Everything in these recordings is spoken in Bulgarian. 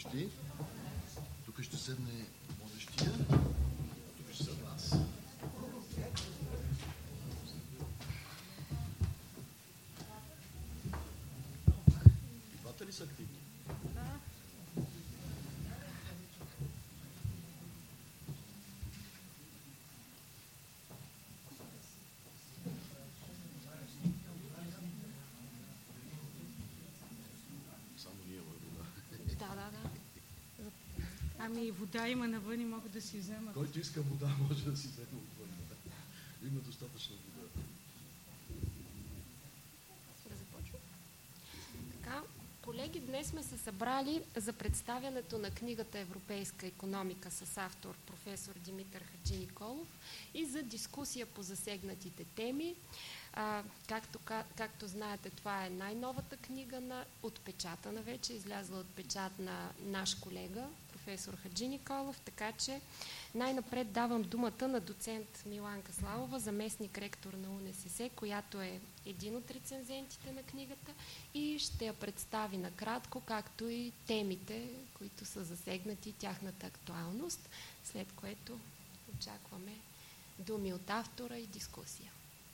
водещи. Тук ще седне водещия. Тук ще седна аз. И двата ли са активни? Да. Ами вода има навън и могат да си вземат. Който иска вода, може да си вземе отвън. Има достатъчно вода. Да започвам. Така, колеги, днес сме се събрали за представянето на книгата Европейска икономика с автор професор Димитър Хаджиниколов и за дискусия по засегнатите теми. Както знаете, това е най-новата книга отпечатана вече, излязла от печат на наш колега, професор Хаджиниколов, така че най-напред давам думата на доцент Миланка Славова, заместник ректор на УНСС, която е един от рецензентите на книгата и ще я представи накратко, както и темите, които са засегнати, тяхната актуалност, след което очакваме думи от автора и дискусия.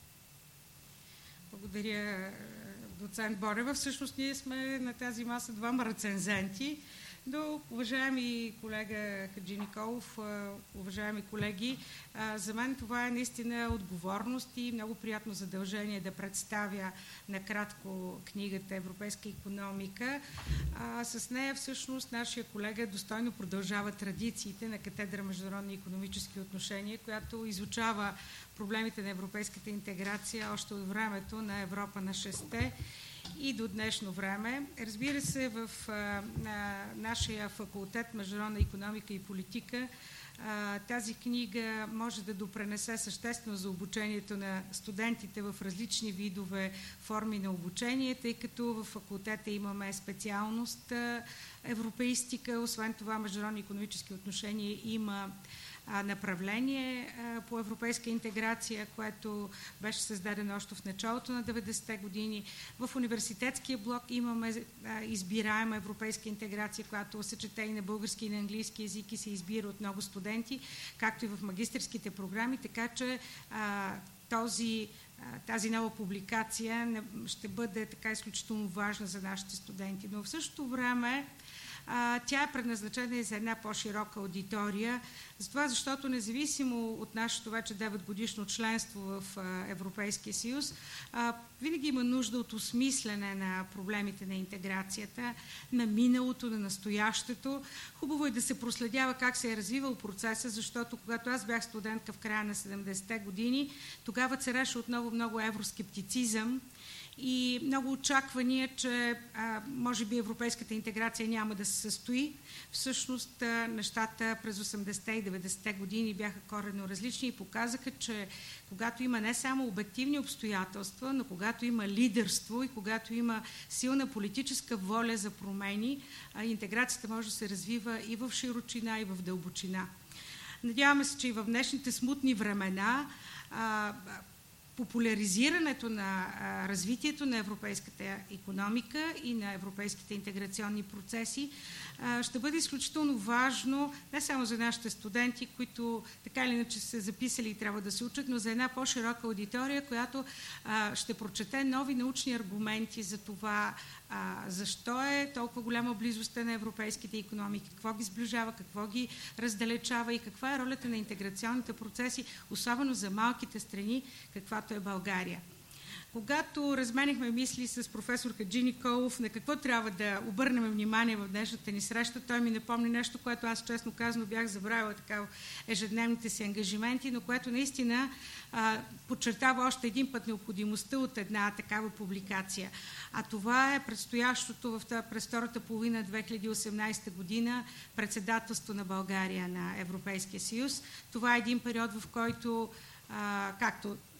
Благодаря, доцент Борева. Всъщност ние сме на тази маса двама рецензенти. Но, уважаеми колега Хаджиниколов, уважаеми колеги, за мен това е наистина отговорност и много приятно задължение да представя накратко книгата Европейска икономика. С нея всъщност нашия колега достойно продължава традициите на катедра Международни икономически отношения, която изучава проблемите на европейската интеграция още от времето на Европа на шесте и до днешно време. Разбира се, в нашия факултет Международна икономика и политика тази книга може да допренесе съществено за обучението на студентите в различни видове форми на обучение, тъй като в факултета имаме специалност европеистика, освен това Международни икономически отношения има направление по европейска интеграция, което беше създадено още в началото на 90-те години. В университетския блок имаме избираема европейска интеграция, която се чете и на български и на английски език и се избира от много студенти, както и в магистърските програми, така че тази нова публикация ще бъде така изключително важна за нашите студенти. Но в същото време тя е предназначена и за една по-широка аудитория, защото независимо от нашето вече 9-годишно членство в Европейския съюз, винаги има нужда от осмислене на проблемите на интеграцията, на миналото, на настоящето. Хубаво е да се проследява как се е развивал процеса, защото когато аз бях студентка в края на 70-те години, тогава цареше отново много евроскептицизъм и много очаквания, че може би европейската интеграция няма да се състои. Всъщност нещата през 80-те и 90-те години бяха коренно различни и показаха, че когато има не само обективни обстоятелства, но когато има лидерство и когато има силна политическа воля за промени, интеграцията може да се развива и в широчина, и в дълбочина. Надяваме се, че и в днешните смутни времена популяризирането на развитието на европейската икономика и на европейските интеграционни процеси ще бъде изключително важно не само за нашите студенти, които така или иначе са записали и трябва да се учат, но за една по-широка аудитория, която ще прочете нови научни аргументи за това защо е толкова голяма близостта на европейските икономики, какво ги сближава, какво ги раздалечава и каква е ролята на интеграционните процеси, особено за малките страни, каквато е България. Когато разменихме мисли с професор Хаджиниколов на какво трябва да обърнем внимание в днешната ни среща, той ми напомни нещо, което аз честно казано бях забравила така в ежедневните си ангажименти, но което наистина подчертава още един път необходимостта от една такава публикация. А това е предстоящото през втората половина 2018 година председателство на България на Европейския съюз. Това е един период, в който, както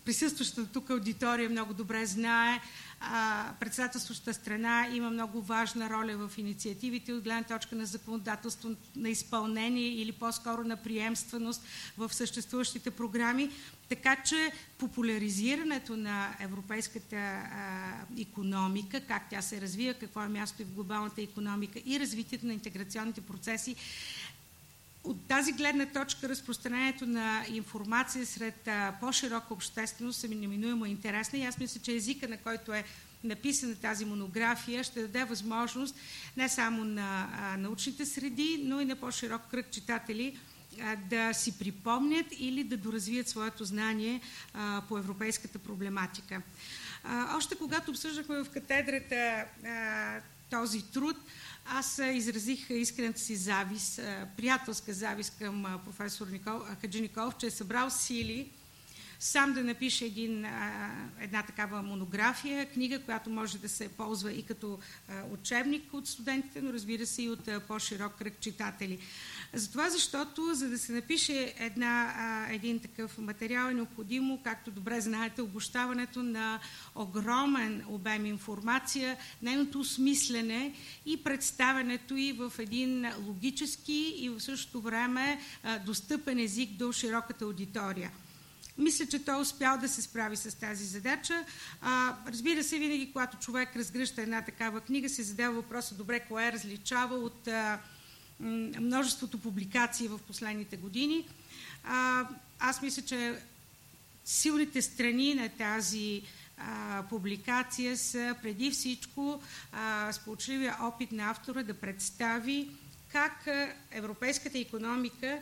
присъстващата тук аудитория много добре знае, председателстващата страна има много важна роля в инициативите от гледна точка на законодателство, на изпълнение или по-скоро на приемственост в съществуващите програми. Така че популяризирането на европейската икономика, как тя се развива, какво е място и в глобалната икономика и развитието на интеграционните процеси, от тази гледна точка разпространението на информация сред по-широка общественост е неминуемо интересна и аз мисля, че езика, на който е написана тази монография, ще даде възможност не само на научните среди, но и на по-широк кръг читатели да си припомнят или да доразвият своето знание по европейската проблематика. Още когато обсъждахме в катедрата този труд, аз изразих искрената си завист, приятелска завист към професор Хаджи Николов, че е събрал сили сам да напише една такава монография, книга, която може да се ползва и като учебник от студентите, но разбира се и от по-широк кръг читатели. Затова, защото за да се напише един такъв материал е необходимо, както добре знаете, обобщаването на огромен обем информация, нейното осмислене и представянето и в един логически и в същото време достъпен език до широката аудитория. Мисля, че той успял да се справи с тази задача. Разбира се, винаги, когато човек разгръща една такава книга, се задава въпроса, добре, кое различава от множеството публикации в последните години. Аз мисля, че силните страни на тази публикация са преди всичко сполучливия опит на автора да представи как европейската икономика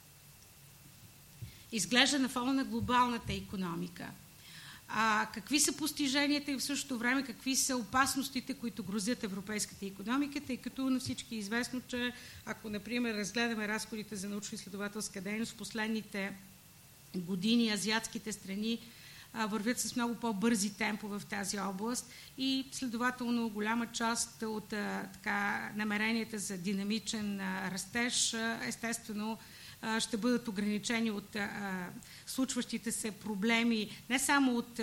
изглежда на фона на глобалната икономика. Какви са постиженията и в същото време какви са опасностите, които грозят европейската икономика, тъй като на всички е известно, че ако, например, разгледаме разходите за научно-изследователска дейност в последните години, азиатските страни вървят с много по-бързи темпове в тази област и следователно голяма част от намеренията за динамичен растеж естествено ще бъдат ограничени от случващите се проблеми, не само от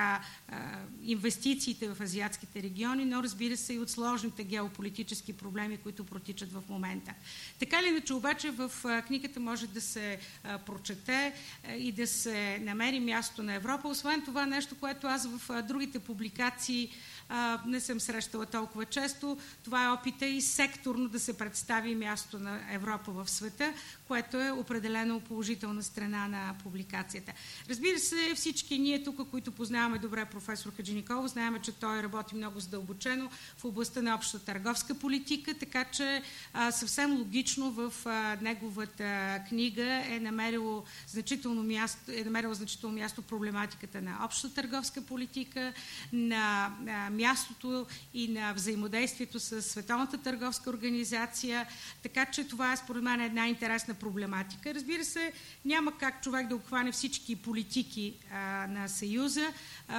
инвестициите в азиатските региони, но разбира се и от сложните геополитически проблеми, които протичат в момента. Така или иначе обаче в книгата може да се прочете и да се намери място на Европа. Освен това нещо, което аз в другите публикации не съм срещала толкова често, това е опита и секторно да се представи място на Европа в света, което е определено положителна страна на публикацията. Разбира се, всички ние тук, които познаваме добре професор Хаджи Николов, знаем, че той работи много задълбочено в областта на общата търговска политика, така че съвсем логично в неговата книга е намерило значително място проблематиката на общата търговска политика, на мястото и на взаимодействието с Световната търговска организация, така че това е според мен една интересна проблематика. Разбира се, няма как човек да обхване всички политики на Съюза,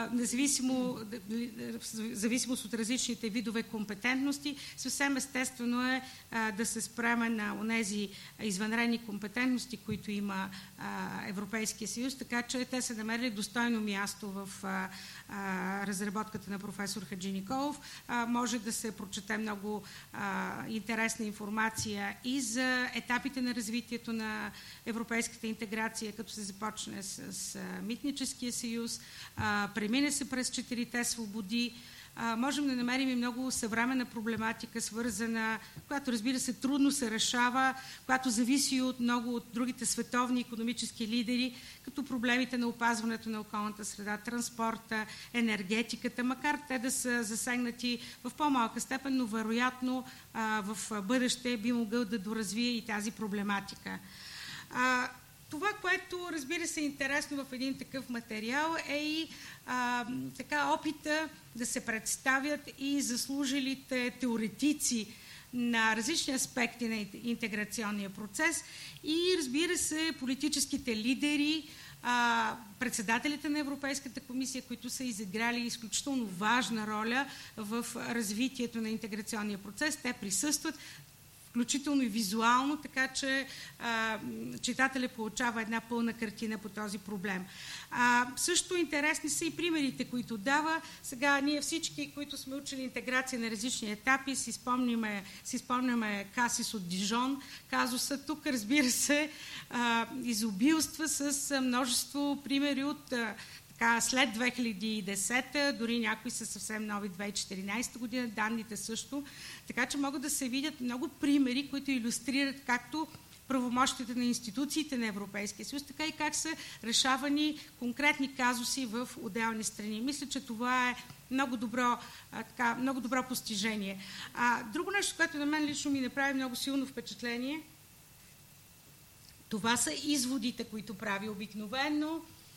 в зависимост от различните видове компетентности. Съвсем естествено е да се спреме на онези извънредни компетентности, които има Европейския съюз, така че те са намерили достойно място в разработката на професор Хаджи Николов. Може да се прочете много интересна информация и за етапите на развитието на европейската интеграция, като се започне с Митническия съюз, премине се през 4-те свободи. Можем да намерим и много съвременна проблематика, свързана, която разбира се трудно се решава, която зависи от много от другите световни икономически лидери, като проблемите на опазването на околната среда, транспорта, енергетиката, макар те да са засегнати в по-малка степен, но вероятно в бъдеще би могъл да доразвие и тази проблематика. Това, което разбира се е интересно в един такъв материал е и опита да се представят и заслужилите теоретици на различни аспекти на интеграционния процес и разбира се политическите лидери, председателите на Европейската комисия, които са изиграли изключително важна роля в развитието на интеграционния процес. Те присъстват. включително и визуално, така че читателя получава една пълна картина по този проблем. Също интересни са и примерите, които дава. Сега ние всички, които сме учили интеграция на различни етапи, си спомняме Касис от Дижон. Казуса тук, разбира се, изобилства с множество примери от след 2010, дори някои са съвсем нови 2014 година, данните също. Така че могат да се видят много примери, които илюстрират както правомощите на институциите на Европейския съюз, така и как са решавани конкретни казуси в отделни страни. Мисля, че това е много добро постижение. Друго нещо, което на мен лично ми направи много силно впечатление, това са изводите, които прави обикновено.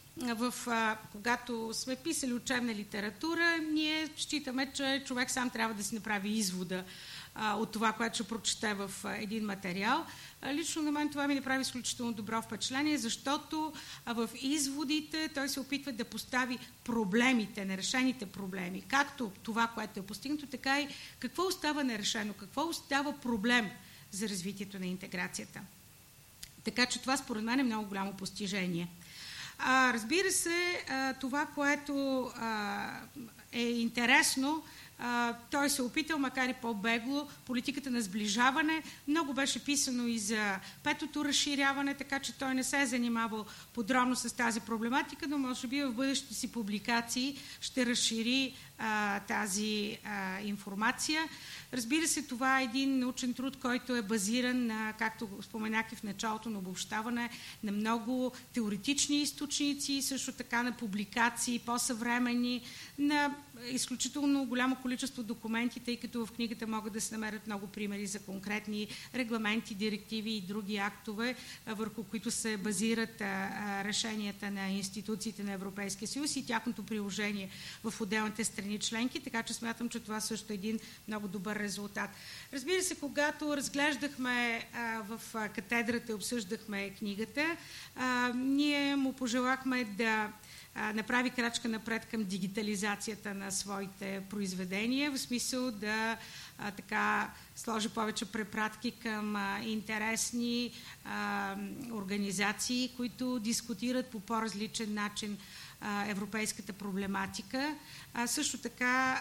Когато сме писали учебна литература, ние считаме, че човек сам трябва да си направи извода от това, което ще прочете в един материал. Лично на мен това ми направи изключително добро впечатление, защото в изводите той се опитва да постави проблемите, нерешените проблеми, както това, което е постигнато, така и какво остава нерешено, какво остава проблем за развитието на интеграцията. Така че това според мен е много голямо постижение. Разбира се, това, което е интересно, той се опитал, макар и по-бегло, политиката на сближаване. Много беше писано и за петото разширяване, така че той не се е занимавал подробно с тази проблематика, но може би в бъдещите си публикации ще разшири тази информация. Разбира се, това е един научен труд, който е базиран на, както споменах и в началото, на обобщаване на много теоретични източници, също така на публикации, по-съвременни, на изключително голямо количество документи, тъй като в книгата могат да се намерят много примери за конкретни регламенти, директиви и други актове, върху които се базират решенията на институциите на Европейския съюз и тяхното приложение в отделните страни членки, така че смятам, че това също е един много добър резултат. Разбира се, когато разглеждахме в катедрата и обсъждахме книгата, ние му пожелахме да направи крачка напред към дигитализацията на своите произведения, в смисъл да сложи повече препратки към интересни организации, които дискутират по по-различен начин европейската проблематика. Също така,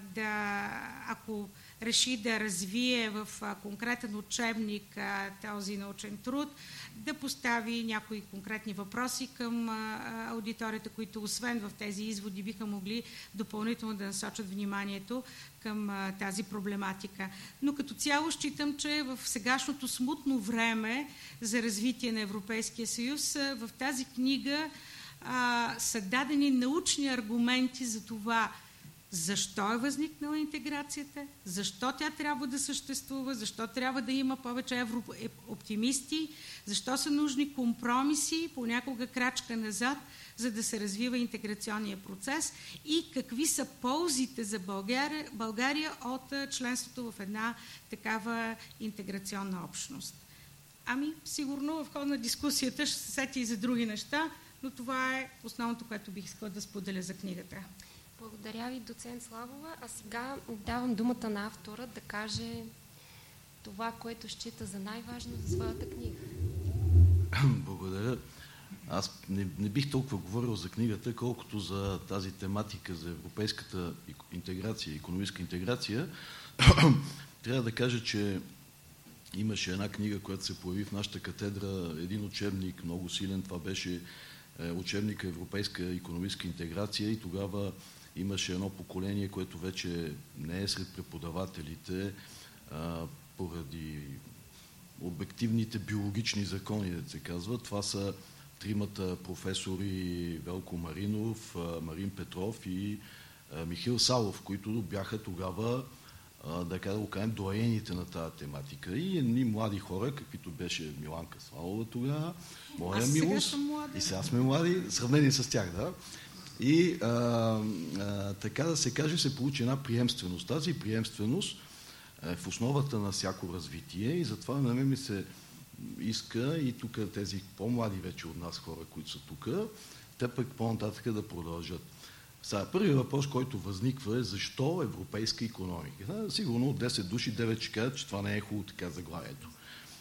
ако реши да развие в конкретен учебник този научен труд, да постави някои конкретни въпроси към аудиторията, които освен в тези изводи биха могли допълнително да насочат вниманието към тази проблематика. Но като цяло считам, че в сегашното смутно време за развитие на Европейския съюз в тази книга са дадени научни аргументи за това защо е възникнала интеграцията, защо тя трябва да съществува, защо трябва да има повече еврооптимисти, защо са нужни компромиси, понякога крачка назад, за да се развива интеграционния процес и какви са ползите за България от членството в една такава интеграционна общност. Сигурно в хода на дискусията ще се сети и за други неща, но това е основното, което бих искала да споделя за книгата. Благодаря ви, доцент Славова. А сега давам думата на автора да каже това, което счита за най-важно за своята книга. Благодаря. Аз не бих толкова говорил за книгата, колкото за тази тематика за европейската интеграция, икономическа интеграция. Трябва да кажа, че имаше една книга, която се появи в нашата катедра, един учебник много силен. Това беше учебника Европейска икономическа интеграция и тогава имаше едно поколение, което вече не е сред преподавателите поради обективните биологични закони, да се казва. Това са тримата професори Велко Маринов, Марин Петров и Михаил Савов, които бяха тогава, да го кажем, доайените на тази тематика. И едни млади хора, каквито беше Миланка Славова тогава, моя милост. И сега сме млади, сравнени с тях, да. И така да се каже, се получи една приемственост. Тази приемственост е в основата на всяко развитие и затова на мен ми се иска и тук тези по-млади вече от нас хора, които са тук, те пък по-нататък да продължат. Сега, първият въпрос, който възниква е защо европейска икономика? Сигурно от 10 души 9 ще кажат, че това не е хубаво така заглавието.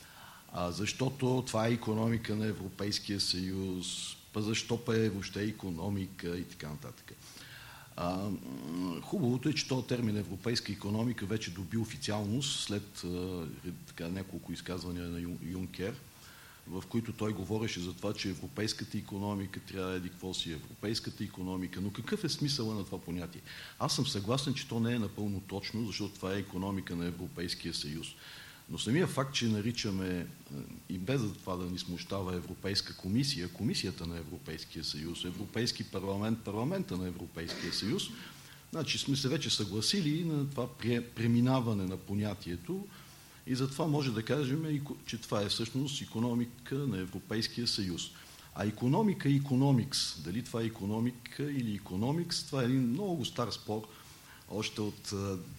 Защото това е икономика на Европейския съюз, защо па е въобще икономика и така нататък. Хубавото е, че този термин европейска икономика вече доби официалност след няколко изказвания на Юнкер, в които той говореше за това, че европейската икономика трябва да е какво си европейската икономика. Но какъв е смисъла на това понятие? Аз съм съгласен, че то не е напълно точно, защото това е икономика на Европейския съюз. Но самия факт, че наричаме, и без това да ни смущава, Европейска комисия, Комисията на Европейския съюз, Европейски парламент, Парламента на Европейския съюз, значи сме се вече съгласили на това преминаване на понятието и затова може да кажем, че това е всъщност икономика на Европейския съюз. А икономика и икономикс, дали това е икономика или икономикс, това е един много стар спор, още от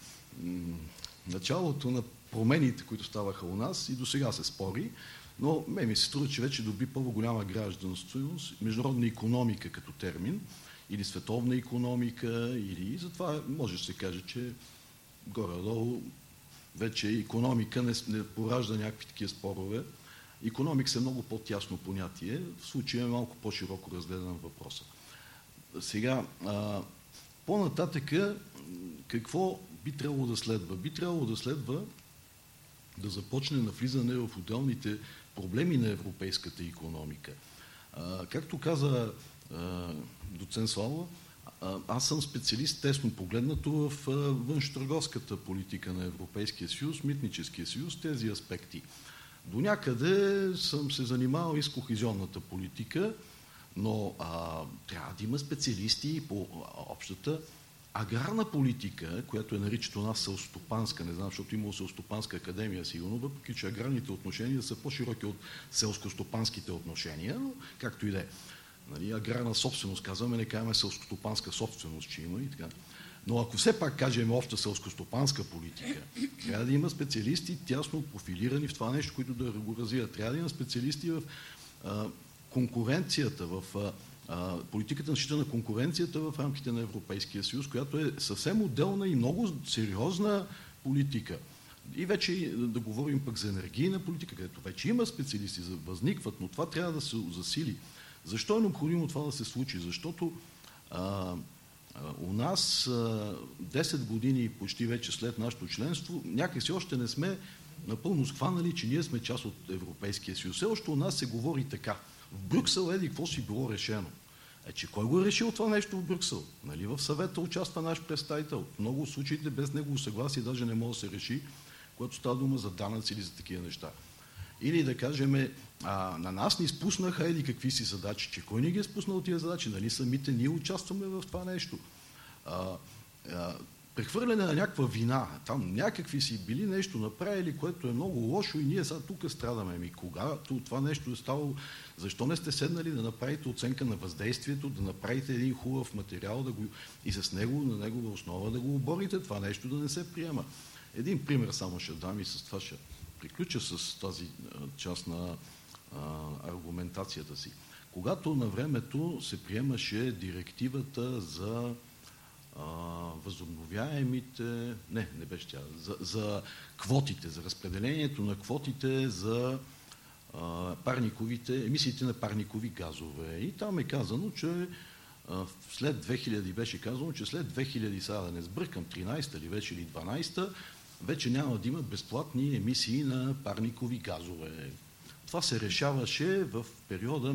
началото на промените, които ставаха у нас и до сега се спори, но ми се струва, че вече доби по-голяма гражданственост, международна икономика като термин, или световна икономика, или затова може да се каже, че горе-долу вече икономика не поражда някакви такива спорове. Икономикс е много по-тясно понятие, в случая е малко по-широко разгледан въпроса. Сега, по-нататъка, какво би трябвало да следва? Би трябвало да следва да започне навлизане в отделните проблеми на европейската икономика. Както каза доцент Слава, аз съм специалист тесно погледнато в външно-търговската политика на Европейския съюз, Митническия съюз, тези аспекти. До някъде съм се занимавал и с кохезионната политика, но трябва да има специалисти по общата аграрна политика, която е наричат у нас селскостопанска, не знам, защото имало селскостопанска академия сигурно, въпреки че аграрните отношения са по-широки от селскостопанските отношения, но както и да е. Нали, аграрна собственост казваме, не казваме селскостопанска собственост, че има и така. Но ако все пак кажем обща селскостопанска политика, трябва да има специалисти тясно профилирани в това нещо, които да го развият. Трябва да има специалисти в конкуренцията, в политиката на защита на конкуренцията в рамките на Европейския съюз, която е съвсем отделна и много сериозна политика. И вече да говорим пък за енергийна политика, където вече има специалисти, възникват, но това трябва да се засили. Защо е необходимо това да се случи? Защото у нас 10 години почти вече след нашето членство, някакси още не сме напълно схванали, че ние сме част от Европейския съюз. Все още у нас се говори така. В Брюксел какво си било решено. Че кой го е решил това нещо в Брюксел? Нали, в съвета участва наш представител. В много случаите без негово съгласие даже не може да се реши, когато става дума за данъци или за такива неща. Или да кажем, на нас ни спуснаха или какви си задачи. Че кой ни ги е спуснал тия задачи? Нали самите ние участваме в това нещо. Прехвърляне на някаква вина. Там някакви си били нещо направили, което е много лошо и ние сега тук страдаме. Когато това нещо е ставало, защо не сте седнали да направите оценка на въздействието, да направите един хубав материал и с него, на негова основа да го оборите, това нещо да не се приема. Един пример само ще дам и с това ще приключа с тази част на аргументацията си. Когато на времето се приемаше директивата за възобновяемите, не беше тя, за квотите, за разпределението на квотите за емисиите на парникови газове. И там е казано, че след 2000 беше казано, че след 2000, сега да не сбъркам, 13-та ли вече или 12-та, вече няма да има безплатни емисии на парникови газове. Това се решаваше в периода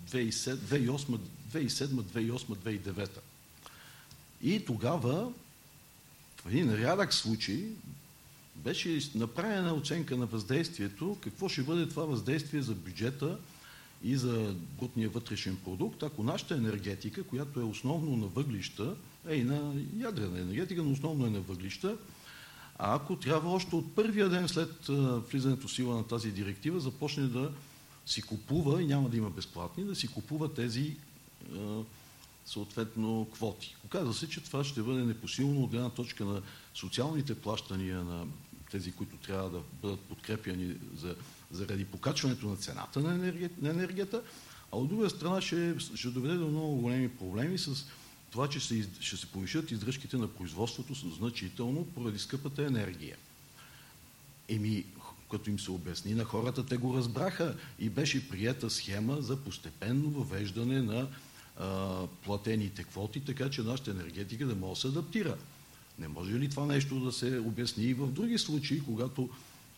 2007-2008-2009. И тогава, в един рядък случай, беше направена оценка на въздействието, какво ще бъде това въздействие за бюджета и за брутния вътрешен продукт, ако нашата енергетика, която е основно на въглища, и на ядрена енергетика, но основно е на въглища, а ако трябва още от първия ден след влизането в сила на тази директива започне да си купува, и няма да има безплатни, да си купува тези съответно квоти. Оказва се, че това ще бъде непосилно от гледна точка на социалните плащания на тези, които трябва да бъдат подкрепяни заради покачването на цената на енергията, а от друга страна ще доведе до много големи проблеми с това, че ще се повишат издръжките на производството значително поради скъпата енергия. Като им се обясни на хората, те го разбраха и беше приета схема за постепенно въвеждане на платените квоти, така че нашата енергетика да може да се адаптира. Не може ли това нещо да се обясни и в други случаи, когато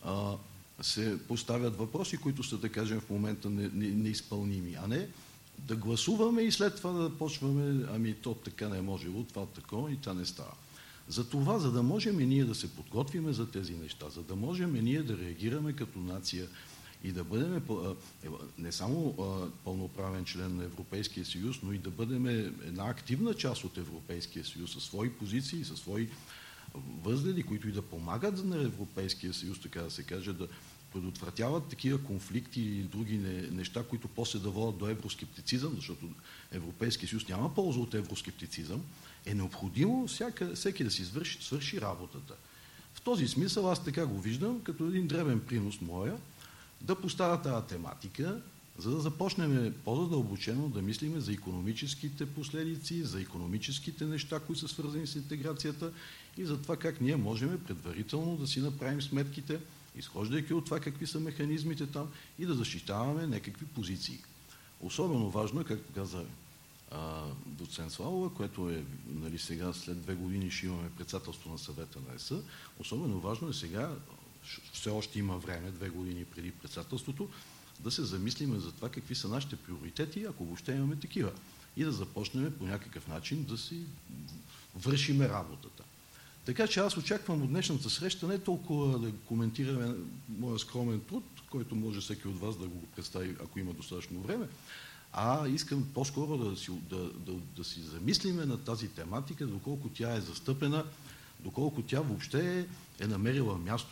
се поставят въпроси, които са, да кажем, в момента неизпълними, а не да гласуваме и след това да почваме, то така не можело, това такова и това не става. Затова, за да можем ние да се подготвиме за тези неща, за да можем ние да реагираме като нация и да бъдем не само пълноправен член на Европейския съюз, но и да бъдем една активна част от Европейския съюз със свои позиции, със свои възгледи, които и да помагат на Европейския съюз, така да се каже, да предотвратяват такива конфликти и други неща, които после да водят до евроскептицизъм, защото Европейския съюз няма полза от евроскептицизъм, е необходимо всеки да си свърши работата. В този смисъл аз така го виждам, като един дребен принос моя, да поставя тази тематика, за да започнем по-задълбочено да мислиме за икономическите последици, за икономическите неща, които са свързани с интеграцията и за това как ние можем предварително да си направим сметките, изхождайки от това какви са механизмите там и да защитаваме някакви позиции. Особено важно е, както каза доцент Славова, което е, сега след 2 години ще имаме председателство на съвета на ЕС. Особено важно е сега, все още има време, 2 години преди председателството, да се замислиме за това какви са нашите приоритети, ако въобще имаме такива. И да започнем по някакъв начин да си вършиме работата. Така че аз очаквам от днешната среща не толкова да коментираме моя скромен труд, който може всеки от вас да го представи, ако има достатъчно време, а искам по-скоро да си замислиме на тази тематика, доколко тя е застъпена, доколко тя въобще е намерила място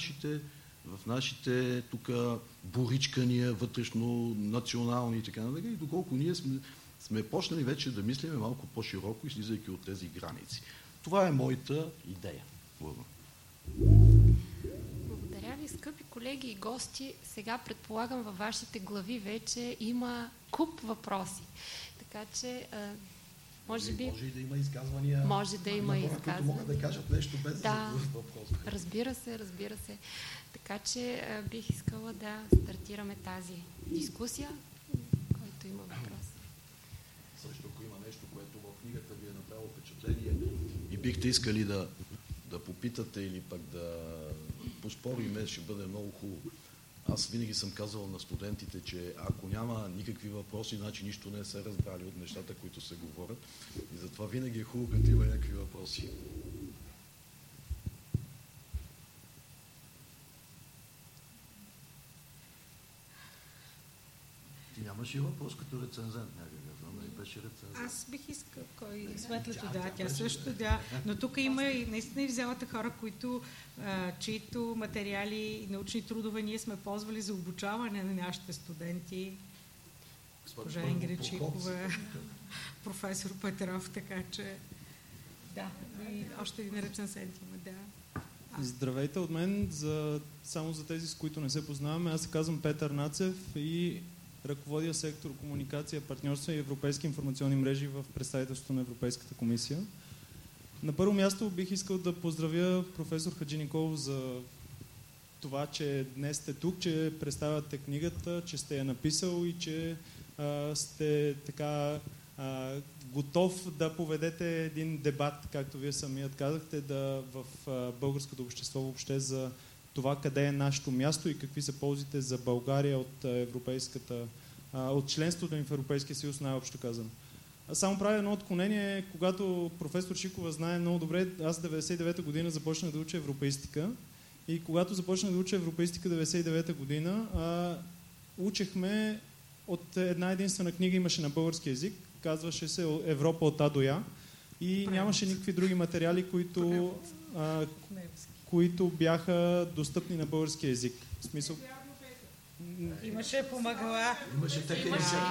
в нашите тук боричкания, вътрешно-национални и така нататък, и доколко ние сме почнали вече да мислиме малко по-широко, излизайки от тези граници. Това е моята идея. Благодаря ви, скъпи колеги и гости. Сега предполагам във вашите глави вече има куп въпроси. Така че, може би... Може и да има изказвания. Може да има изказвания. Които могат да кажат нещо без да въпрос. Разбира се. Така че бих искала да стартираме тази дискусия, който има въпрос. Също, ако има нещо, което в книгата ви е направило впечатление и бихте искали да попитате или пък да поспориме, ще бъде много хубаво. Аз винаги съм казал на студентите, че ако няма никакви въпроси, значи нищо не се разбрали от нещата, които се говорят. И затова винаги е хубаво, като има някакви въпроси. Ти нямаш и въпрос като рецензент някакъв, не беше рецензент. Аз бих искал, Светлето, тя също, но тук има и наистина и в залата хора, чието материали и научни трудове ние сме ползвали за обучаване на нашите студенти. Госпожа Ингрид Чикова, професор Петров, така че и още един рецензент има, Здравейте от мен, само за тези, с които не се познаваме. Аз се казвам Петър Нацев и ръководя сектор комуникация, партньорство и европейски информационни мрежи в представителството на Европейската комисия. На първо място бих искал да поздравя професор Хаджиниколов за това, че днес сте тук, че представяте книгата, че сте я написал и че сте така готов да поведете един дебат, както вие самият казахте, в българското общество въобще за това къде е нашето място и какви са ползите за България от членството ни в Европейския съюз, най-общо казано. Само правя едно отклонение, когато професор Шикова знае много добре, аз 99-та година започнах да уча европеистика и когато започнах да уча европеистика 99-та година, учехме от една единствена книга, имаше на български език, казваше се Европа от А до Я и нямаше никакви други материали, които бяха достъпни на български език. В смисъл... Имаше помагала. Имаше техен.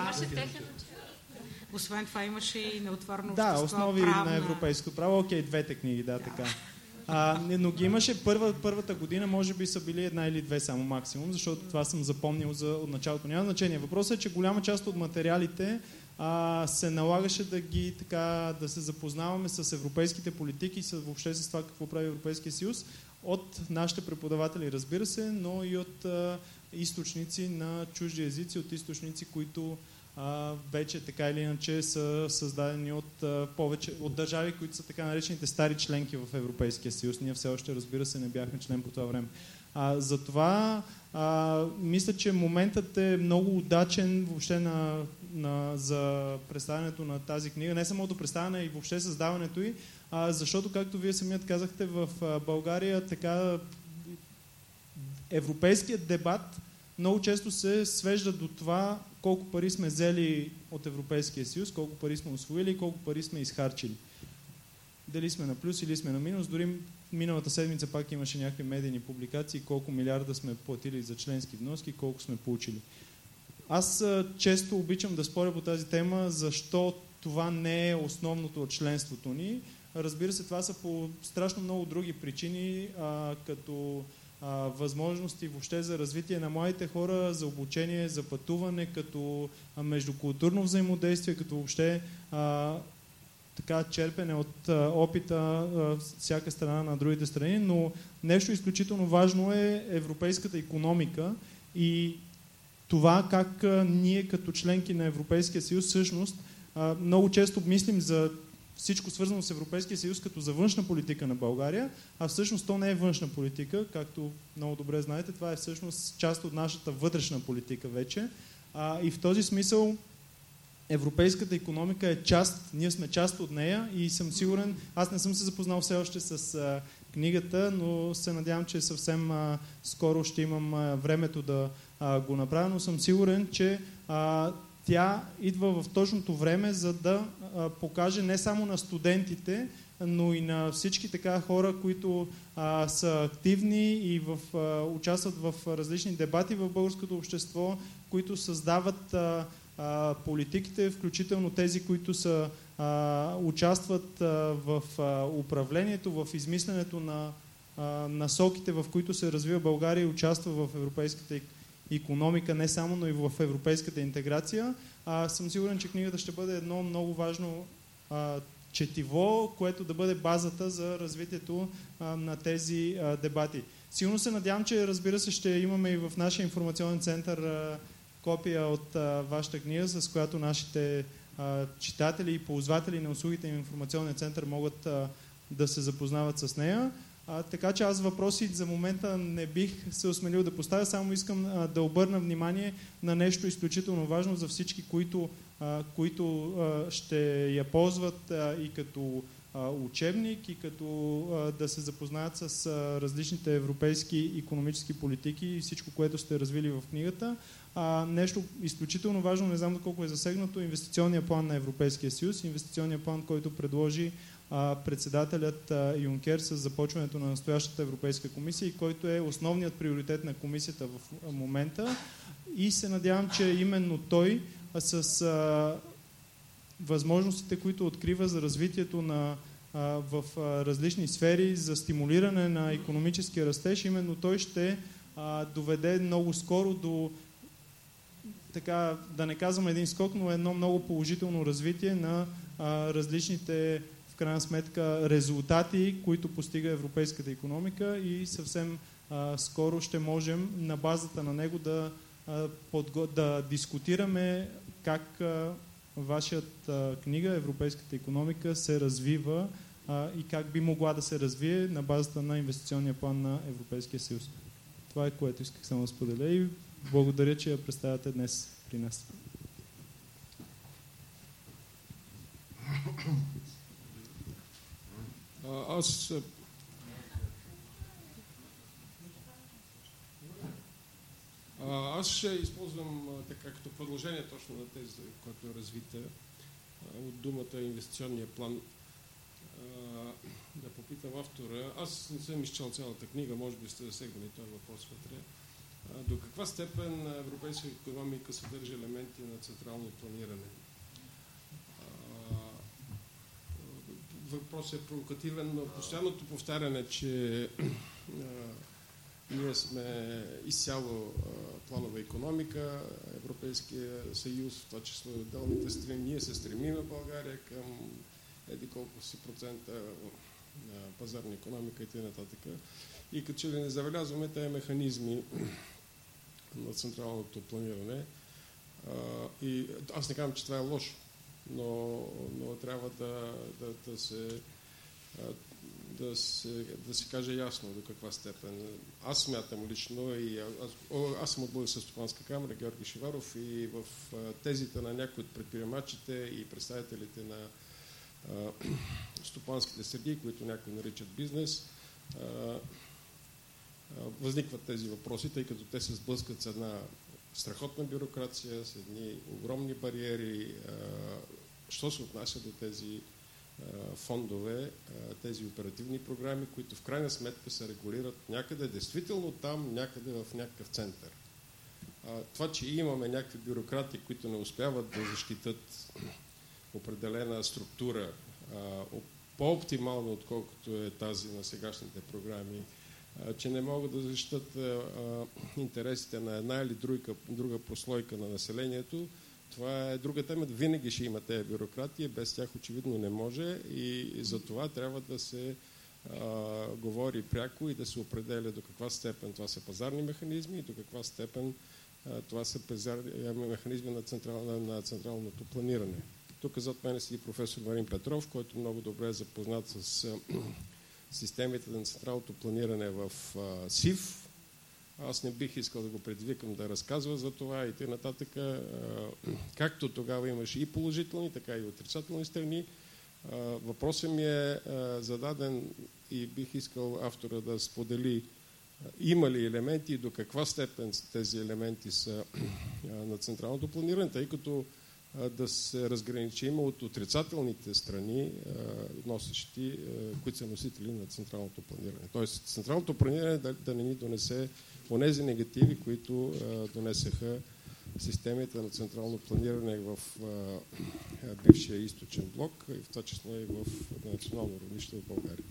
Освен това имаше и неотворено общество. Да, основи на европейското право. Окей, двете книги, така. Но ги имаше първата година, може би са били 1 или 2 само максимум, защото това съм запомнил от началото. Няма значение. Въпросът е, че голяма част от материалите се налагаше да се запознаваме с европейските политики, въобще с това какво прави Европейския съюз, от нашите преподаватели, разбира се, но и от източници на чужди езици, от източници, които вече така или иначе са създадени от държави, които са така наречените стари членки в Европейския съюз. Ние все още, разбира се, не бяхме член по това време. Затова мисля, че моментът е много удачен въобще за представянето на тази книга. Не самото представяне и въобще създаването й, защото, както вие самият казахте, в България така европейският дебат много често се свежда до това колко пари сме взели от Европейския съюз, колко пари сме усвоили и колко пари сме изхарчили. Дали сме на плюс или сме на минус. Дори миналата седмица пак имаше някакви медийни публикации, колко милиарда сме платили за членски вноски, колко сме получили. Аз често обичам да споря по тази тема, защо това не е основното от членството ни. Разбира се, това са по страшно много други причини, като възможности въобще за развитие на младите хора, за обучение, за пътуване, като междукултурно взаимодействие, като въобще така черпене от опита всяка страна на другите страни, но нещо изключително важно е европейската икономика и това как ние като членки на Европейския съюз всъщност много често мислим за всичко свързано с Европейския съюз като за външна политика на България, а всъщност то не е външна политика, както много добре знаете, това е всъщност част от нашата вътрешна политика вече. И в този смисъл европейската икономика е част, ние сме част от нея и съм сигурен, аз не съм се запознал все още с книгата, но се надявам, че съвсем скоро ще имам времето да го направя, но съм сигурен, че тя идва в точното време, за да покаже не само на студентите, но и на всички така хора, които са активни и участват в различни дебати в българското общество, които създават политиките, включително тези, които участват в управлението, в измисленето на насоките, в които се развива България и участва в европейската икономика, не само, но и в европейската интеграция. Съм сигурен, че книгата ще бъде едно много важно четиво, което да бъде базата за развитието на тези дебати. Силно се надявам, че разбира се ще имаме и в нашия информационен център копия от вашата книга, с която нашите читатели и ползватели на услугите на информационния център могат да се запознават с нея. Така че аз въпроси за момента не бих се осмелил да поставя, само искам да обърна внимание на нещо изключително важно за всички, които ще я ползват и като учебник, и като да се запознаят с различните европейски икономически политики и всичко, което сте развили в книгата. Нещо изключително важно, не знам доколко е засегнато, инвестиционния план на Европейския съюз, инвестиционния план, който предложи председателят Юнкер с започването на настоящата Европейска комисия и който е основният приоритет на комисията в момента. И се надявам, че именно той с възможностите, които открива за развитието в различни сфери, за стимулиране на икономическия растеж, именно той ще доведе много скоро до, така да не казвам един скок, но едно много положително развитие на различните в крайна сметка резултати, които постига европейската икономика и съвсем скоро ще можем на базата на него да дискутираме как вашата книга Европейската икономика се развива и как би могла да се развие на базата на инвестиционния план на Европейския съюз. Това е, което исках само да споделя и благодаря, че я представяте днес при нас. Аз ще използвам така като продължение точно на тези, което е развита от думата инвестиционния план. Да попитам автора. Аз не съм изчел цялата книга, може би сте засегнали този въпрос вътре. До каква степен европейска икономика съдържа елементи на централно планиране? Въпросът е провокативен, но постоянното повтаряне, че ние сме изцяло планова икономика, Европейския съюз, в това число и отделните страни. Ние се стремиме в България към еди колко си процента на пазарна икономика и т.н. И като че ли не забелязваме тези механизми на централното планиране. И аз не казвам, че това е лошо, но трябва да се каже ясно до каква степен. Аз смятам лично, и аз съм от Българска стопанска камера, Георги Шиваров, и в тезите на някои от предприемачите и представителите на стопанските среди, които някои наричат бизнес, възникват тези въпроси, тъй като те се сблъскат с една страхотна бюрокрация, с едни огромни бариери. Що се отнася до тези фондове, тези оперативни програми, които в крайна сметка се регулират някъде, действително там, някъде в някакъв център. Това, че имаме някакви бюрократи, които не успяват да защитат определена структура по-оптимално, отколкото е тази на сегашните програми, че не могат да защитат интересите на една или друга прослойка на населението, това е друга тема. Винаги ще има тези бюрократи, без тях очевидно не може, и за това трябва да се говори пряко и да се определя до каква степен това са пазарни механизми и до каква степен това са механизми на централното планиране. Тук зад мен седи професор Марин Петров, който много добре е запознат с системите на централното планиране в СИВ. Аз не бих искал да го предизвикам да разказва за това и т.н. Както тогава имаше и положителни, така и отрицателни страни. Въпросът ми е зададен и бих искал автора да сподели има ли елементи и до каква степен тези елементи са на централното планиране, тъй като да се разграничим от отрицателните страни, носещи, които са носители на централното планиране. Тоест, централното планиране да не ни донесе онези негативи, които донесеха системите на централно планиране в бившия източен блок, и в това число и в национално равнище в България.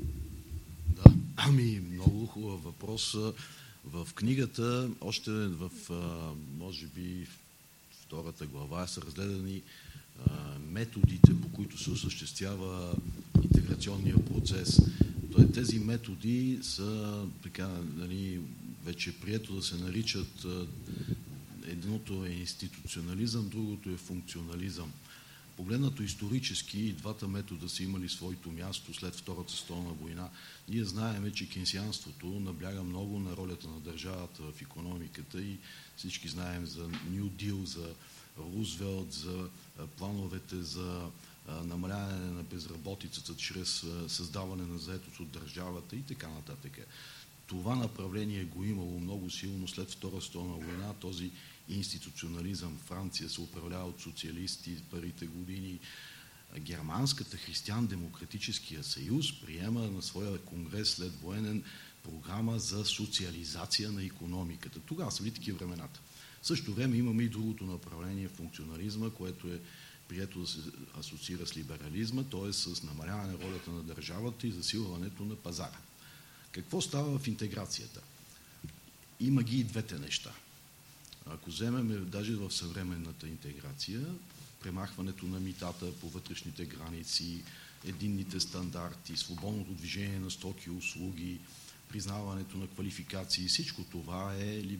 Да, много хубав въпрос. В книгата, още в, може би, втората глава са разгледани методите, по които се осъществява интеграционния процес. Тези методи са така, нали, вече прието да се наричат, едното е институционализъм, другото е функционализъм. Погледнато исторически и двата метода са имали своето място след Втората световна война. Ние знаем, че кейнсианството набляга много на ролята на държавата в икономиката и всички знаем за New Deal, за Рузвелт, за плановете за намаляване на безработицата чрез създаване на заетост от държавата и така нататък. Това направление го имало много силно след Втора световна война. Този институционализъм. Франция се управлява от социалисти първите години. Германската християн-демократическия съюз приема на своя конгрес след военен програма за социализация на икономиката. Тогава са ли такива времената? В същото време имаме и другото направление, функционализма, което е прието да се асоциира с либерализма, т.е. с намаляване ролята на държавата и засилването на пазара. Какво става в интеграцията? Има ги и двете неща. Ако вземем даже в съвременната интеграция, премахването на митата по вътрешните граници, единните стандарти, свободното движение на стоки и услуги, признаването на квалификации, всичко това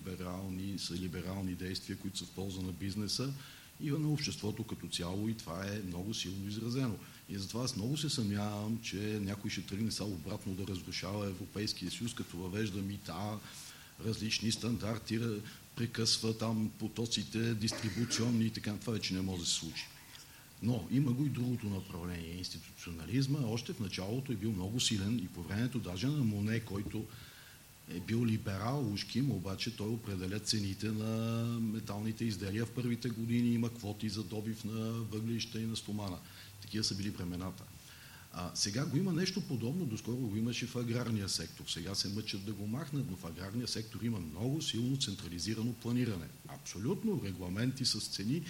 са либерални действия, които са в полза на бизнеса и на обществото като цяло, и това е много силно изразено. И затова аз много се съмнявам, че някой ще тръгне само обратно да разрушава Европейския съюз, като въвежда мита, различни стандарти, прекъсва там потоците, дистрибуционни и така. Това вече не може да се случи. Но има го и другото направление. Институционализма още в началото е бил много силен и по времето даже на Моне, който е бил либерал, ушким, обаче той определя цените на металните изделия. В първите години има квоти за добив на въглища и на стомана. Такива са били времената. Сега го има нещо подобно, доскоро го имаше в аграрния сектор. Сега се мъчат да го махнат, но в аграрния сектор има много силно централизирано планиране. Абсолютно регламенти с цени.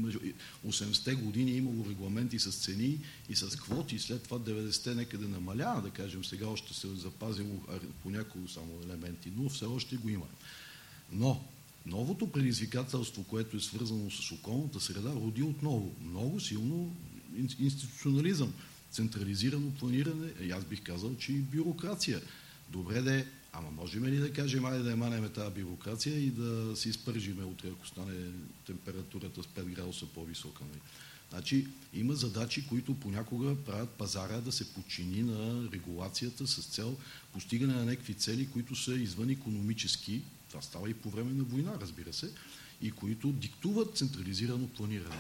80-те години имало регламенти с цени и с квоти, след това 90-те некъде намалява, да кажем, сега още се е запазило по някои само елементи, но все още го има. Но Новото предизвикателство, което е свързано с околната среда, роди отново много силно институционализъм, централизирано планиране, и аз бих казал, че и бюрокрация. Добре да е, ама можем ли да кажем, айде да еманеме тази бюрокрация и да се изпържиме утре, ако стане температурата с 5 градуса по-висока. Значи има задачи, които понякога правят пазара да се подчини на регулацията с цел постигане на някакви цели, които са извън икономически. Това става и по време на война, разбира се, и които диктуват централизирано планиране.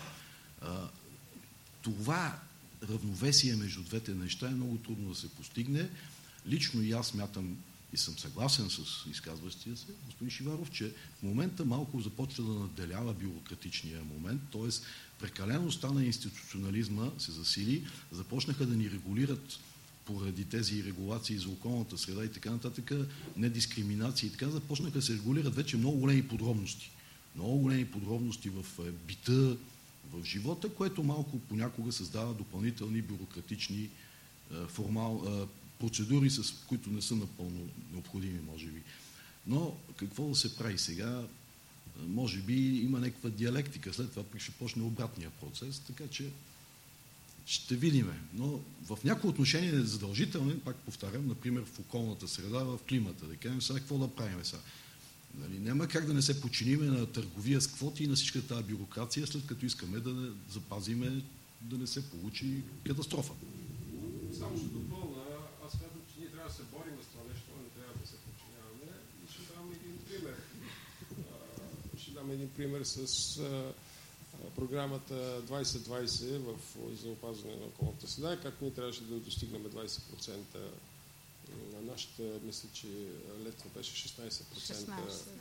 Това равновесие между двете неща е много трудно да се постигне. Лично и аз смятам и съм съгласен с изказващия се, господин Шиваров, че в момента малко започва да надделява бюрократичния момент, т.е. прекалено стана институционализма, се засили, започнаха да ни регулират поради тези регулации за околната среда и така нататък, недискриминации и така, започнаха да се регулират вече много големи подробности. Много големи подробности в бита, в живота, което малко понякога създава допълнителни бюрократични процедури, с които не са напълно необходими, може би. Но какво да се прави сега? Може би има някаква диалектика, след това ще почне обратния процес, така че ще видиме. Но в някои отношения е задължително, пак повтарям, например в околната среда, в климата. Да кажем сега какво да правим сега. Няма как да не се подчиниме на търговия с квоти и на всичката тази бюрокрация, след като искаме да запазиме, да не се получи катастрофа. Само ще допълна, аз смятам, че ние трябва да се борим с това нещо, не трябва да се подчиняваме. И ще дам един пример. Ще дам един пример с програмата 2020 за опазване на околната среда, как ние трябваше да достигнем 20%. На нашата, мисля, че летва беше 16%.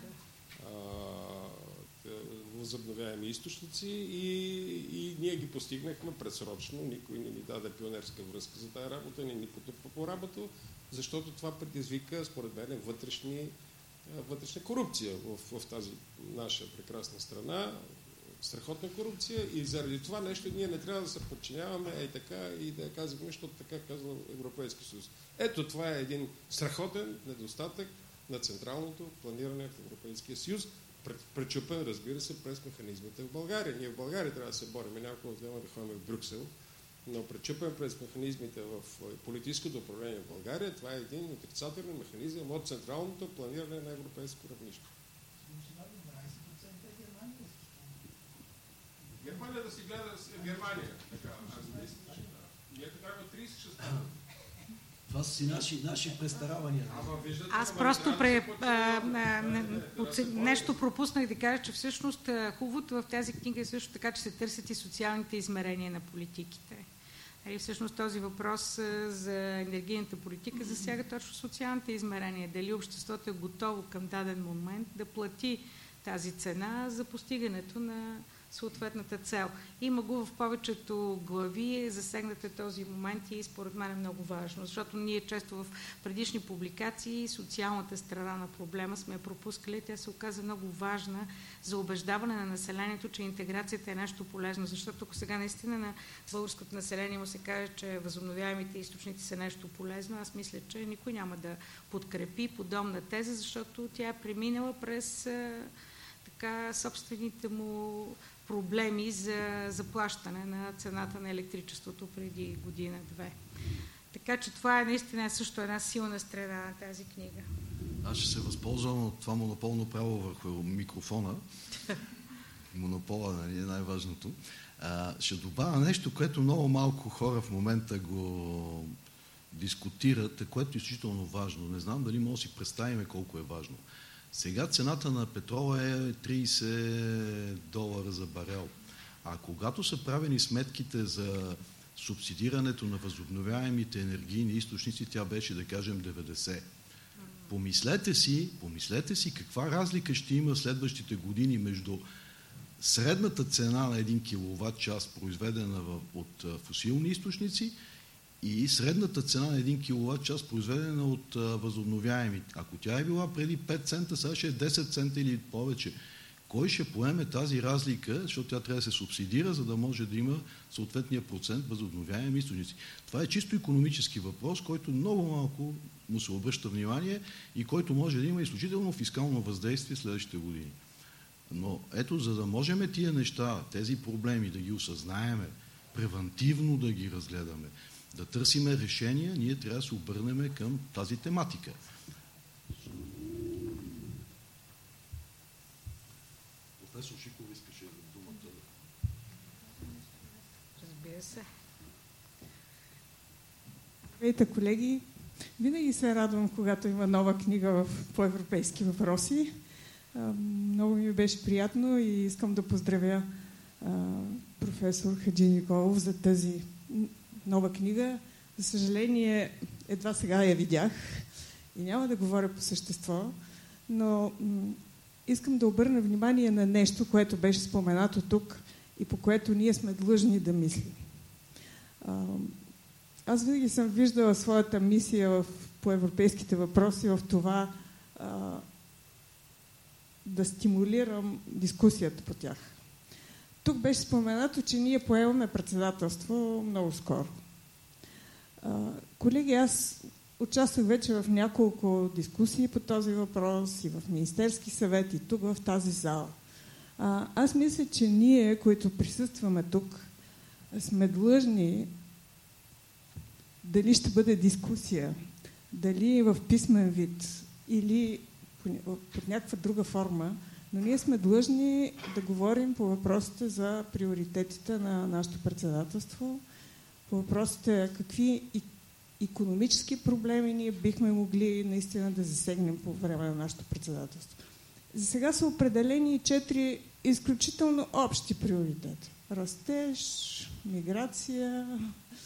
Възобновяеми източници и ние ги постигнахме предсрочно. Никой не ни даде пионерска връзка за тази работа, не ни потъпва по работа, защото това предизвика, според мен, вътрешна корупция в тази наша прекрасна страна. Страхотна корупция и заради това нещо ние не трябва да се подчиняваме така и да казваме, защото така казва Европейски съюз. Ето това е един страхотен недостатък на централното планиране в Европейския съюз, пречупен, разбира се, през механизмите в България. Ние в България трябва да се борим, няколко време да ходим в Брюксел, но пречупен през механизмите в политическото управление в България, това е един отрицателен механизъм от централното планиране на европейско равнище. Германия да си гледа с Германия. Така, аз мисля, че ние трябва 36. Това са си наши престаравания. Аз просто нещо пропуснах да кажа, че всъщност хубавото в тази книга е също така, че се търсят и социалните измерения на политиките. И всъщност този въпрос за енергийната политика засяга точно социалните измерения. Дали обществото е готово към даден момент да плати тази цена за постигането на съответната цел. Има го в повечето глави, засегнате този момент и според мен е много важно, защото ние често в предишни публикации социалната страна на проблема сме я пропускали. Тя се оказа много важна за убеждаване на населението, че интеграцията е нещо полезно, защото ако сега наистина на българското население му се каже, че възобновяемите източници са нещо полезно, аз мисля, че никой няма да подкрепи подобна теза, защото тя е преминала през собствените му проблеми за заплащане на цената на електричеството преди година-две. Така че това е наистина също една силна страна на тази книга. Аз ще се възползвам от това монополно право върху микрофона. Монопола, нали, е най-важното. Ще добавя нещо, което много малко хора в момента го дискутират, което е изключително важно. Не знам дали може да си представим колко е важно. Сега цената на петрола е $30 за барел. А когато са правени сметките за субсидирането на възобновяемите енергийни източници, тя беше, да кажем, 90. Помислете си каква разлика ще има в следващите години между средната цена на 1 киловатт-час, произведена от фосилни източници, и средната цена на 1 киловатт-час, произведена от възобновяеми. Ако тя е била преди 5 цента, сега ще е 10 цента или повече. Кой ще поеме тази разлика, защото тя трябва да се субсидира, за да може да има съответния процент възобновяеми източници. Това е чисто икономически въпрос, който много малко му се обръща внимание и който може да има изключително фискално въздействие в следващите години. Но ето, за да можем тия неща, тези проблеми да ги осъзнаеме, превантивно да ги разгледаме, да търсиме решения, ние трябва да се обърнем към тази тематика. Професор Шиков искаше думата. Разбира се. Здравейте, колеги! Винаги се радвам, когато има нова книга по европейски въпроси. Много ми беше приятно и искам да поздравя професор Хаджиниколов за тази нова книга. За съжаление, едва сега я видях и няма да говоря по същество, но искам да обърна внимание на нещо, което беше споменато тук и по което ние сме длъжни да мислим. Аз винаги съм виждала своята мисия по европейските въпроси в това да стимулирам дискусията по тях. Тук беше споменато, че ние поемаме председателство много скоро. Колеги, аз участвах вече в няколко дискусии по този въпрос и в Министерски съвет, и тук в тази зала. Аз мисля, че ние, които присъстваме тук, сме длъжни, дали ще бъде дискусия, дали в писмен вид или под някаква друга форма, но ние сме длъжни да говорим по въпросите за приоритетите на нашето председателство, по въпросите какви икономически проблеми ние бихме могли наистина да засегнем по време на нашето председателство. За сега са определени 4 изключително общи приоритети. Растеж, миграция,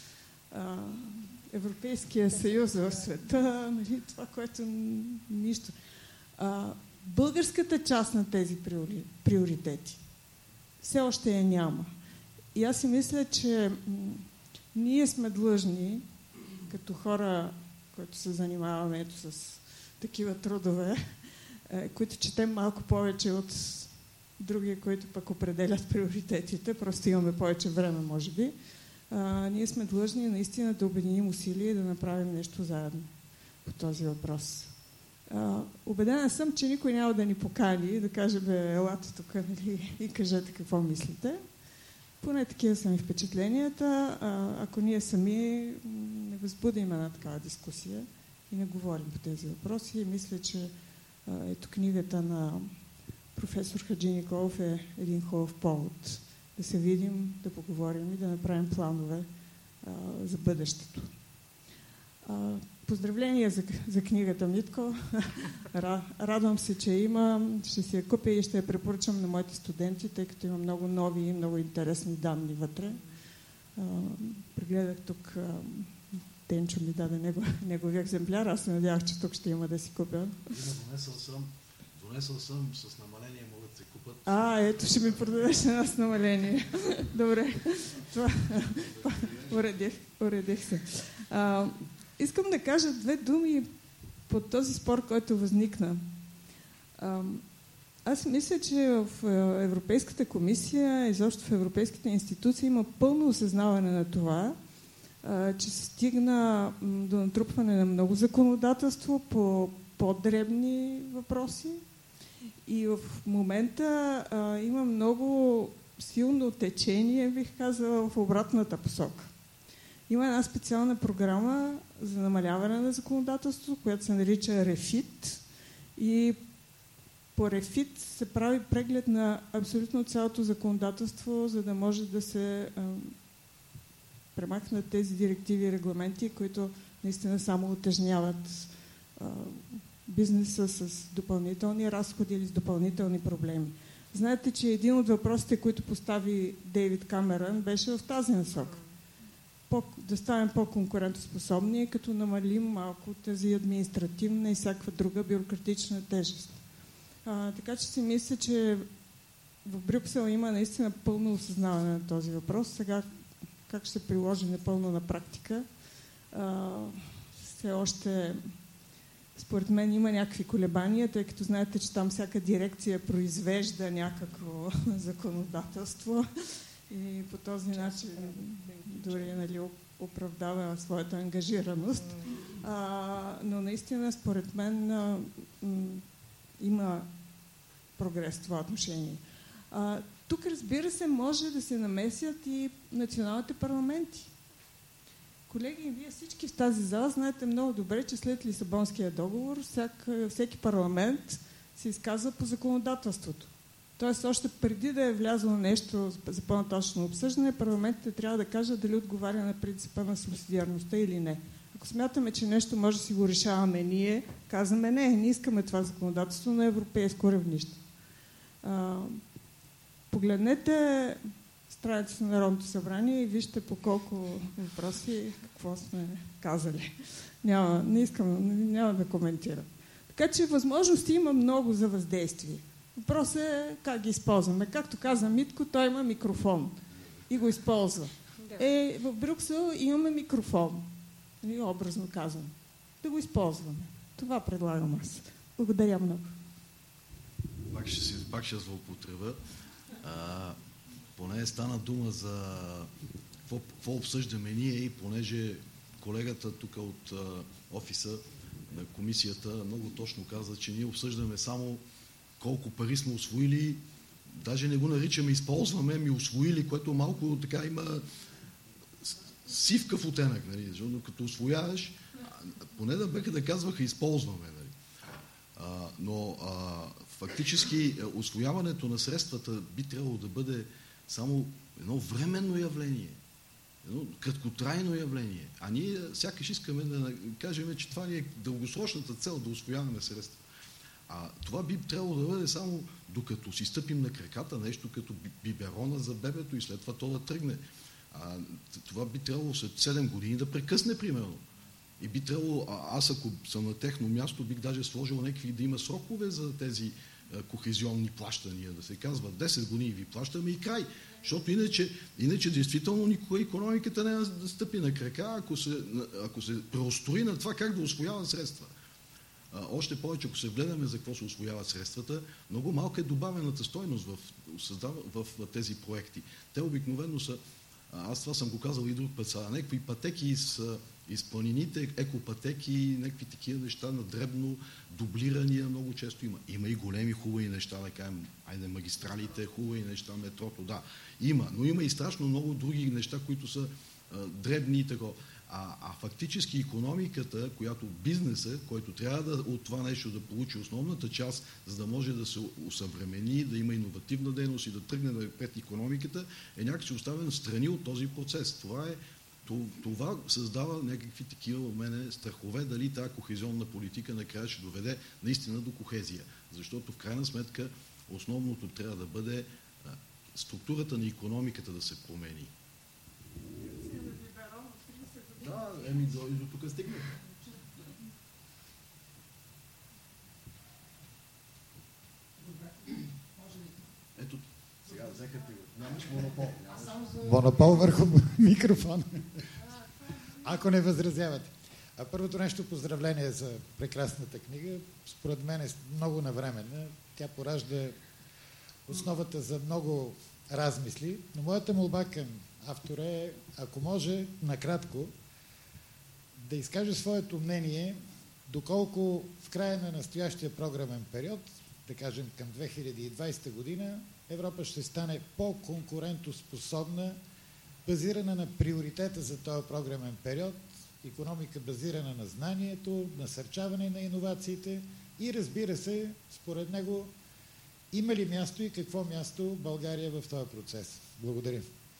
Европейския съюз в света, нали, това, което нищо. Българската част на тези приоритети все още я няма. И аз си мисля, че ние сме длъжни, като хора, които се занимаваме ето с такива трудове, които четем малко повече от други, които пък определят приоритетите, просто имаме повече време, може би, ние сме длъжни наистина да обединим усилия и да направим нещо заедно по този въпрос. Убедена съм, че никой няма да ни покани да каже, елате тук, нали, и кажете какво мислите. Поне такива са ми впечатленията. Ако ние сами не възбудим една такава дискусия и не говорим по тези въпроси, мисля, че ето книгата на професор Хаджиниколов е един хубав повод да се видим, да поговорим и да направим планове за бъдещето. Поздравления за книгата, Митко. Радвам се, че има. Ще си я купя и ще я препоръчам на моите студенти, тъй като има много нови и много интересни данни вътре. Прегледах тук, Тенчо ми даде неговия екземпляр. Аз се надявах, че тук ще има да си купя. Донесъл съм с намаление, могат да се купат. Ето ще ми продадеш една с намаление. Добре. Уредих се. Искам да кажа 2 думи по този спор, който възникна. Аз мисля, че в Европейската комисия, изобщо в европейските институции има пълно осъзнаване на това, че се стигна до натрупване на много законодателство по по-дребни въпроси. И в момента има много силно течение, бих казала, в обратната посока. Има една специална програма за намаляване на законодателство, която се нарича REFIT. И по REFIT се прави преглед на абсолютно цялото законодателство, за да може да се премахнат тези директиви и регламенти, които наистина само утежняват бизнеса с допълнителни разходи или с допълнителни проблеми. Знаете, че един от въпросите, които постави Дейвид Камерън, беше в тази насока. Да станем по-конкурентоспособни, като намалим малко тази административна и всякаква друга бюрократична тежест. Така че си мисля, че в Брюксел има наистина пълно осъзнаване на този въпрос. Сега как ще се приложи непълно на практика, все още според мен има някакви колебания, тъй като знаете, че там всяка дирекция произвежда някакво законодателство и по този начин дори, нали, оправдава своята ангажираност. Но наистина, според мен, има прогрес в това отношение. Тук, разбира се, може да се намесят и националните парламенти. Колеги, вие всички в тази зала знаете много добре, че след Лисабонския договор всеки парламент се изказва по законодателството. Тоест, още преди да е влязло нещо за по-нататъчно обсъждане, парламентите трябва да кажат дали отговаря на принципа на субсидиарността или не. Ако смятаме, че нещо може да си го решаваме ние, казваме не искаме това законодателство на европейско равнище. Погледнете страницата на Народното събрание и вижте по колко въпроси какво сме казали. Няма да коментирам. Така че възможности има много за въздействие. Въпросът е как ги използваме. Както каза Митко, той има микрофон и го използва. В Брюксел имаме микрофон. Образно казвам. Да го използваме. Това предлагам аз. Благодаря много. Пак ще злоупотреба. Поне стана дума за какво обсъждаме ние и понеже колегата тук от офиса на комисията много точно каза, че ние обсъждаме само колко пари сме усвоили, даже не го наричаме използваме, усвоили, което малко така има сивкав оттенък, нали? Защото като усвояваш, поне да казваха използваме. Нали? Но фактически усвояването на средствата би трябвало да бъде само едно временно явление, едно краткотрайно явление. А ние сякаш искаме да кажем, че това ни е дългосрочната цел да усвояваме средства. Това би трябвало да бъде само докато си стъпим на краката, нещо като биберона за бебето и след това то да тръгне. Това би трябвало след 7 години да прекъсне, примерно. И би трябвало, аз ако съм на техно място, бих даже сложил някакви да има срокове за тези кохезионни плащания, да се казва 10 години ви плащаме и край. Защото иначе действително никога икономиката няма да стъпи на крака, ако се преустрои на това как да усвоява средства. Още повече, ако се гледаме за какво се усвояват средствата, много малка е добавената стойност в тези проекти. Те обикновено са, аз това съм го казал и друг път, са някакви пътеки из планините, екопътеки, някакви такива неща на дребно, дублирания много често има. Има и големи хубави неща, да кажем, магистралите, хубави неща, метрото, да. Има, но има и страшно много други неща, които са дребни и такова. Фактически икономиката, която бизнеса, който трябва от това нещо да получи основната част, за да може да се усъвремени, да има иновативна дейност и да тръгне напред икономиката, е някакси оставен страни от този процес. Това създава някакви такива в мене страхове, дали тази кохезионна политика накрая ще доведе наистина до кохезия. Защото в крайна сметка основното трябва да бъде структурата на икономиката да се промени. Да, и до тук стигнах. Ето, сега взеха ти. Нямаш монопол. Монопол върху микрофон. Ако не възразявате. Първото нещо, поздравление за прекрасната книга. Според мен е много навременна. Тя поражда основата за много размисли. Но моята молба към автора е, ако може, накратко, да изкаже своето мнение, доколко в края на настоящия програмен период, да кажем към 2020 година, Европа ще стане по-конкурентоспособна, базирана на приоритета за този програмен период, икономика базирана на знанието, насърчаване на иновациите и, разбира се, според него, има ли място и какво място България в този процес? Благодаря.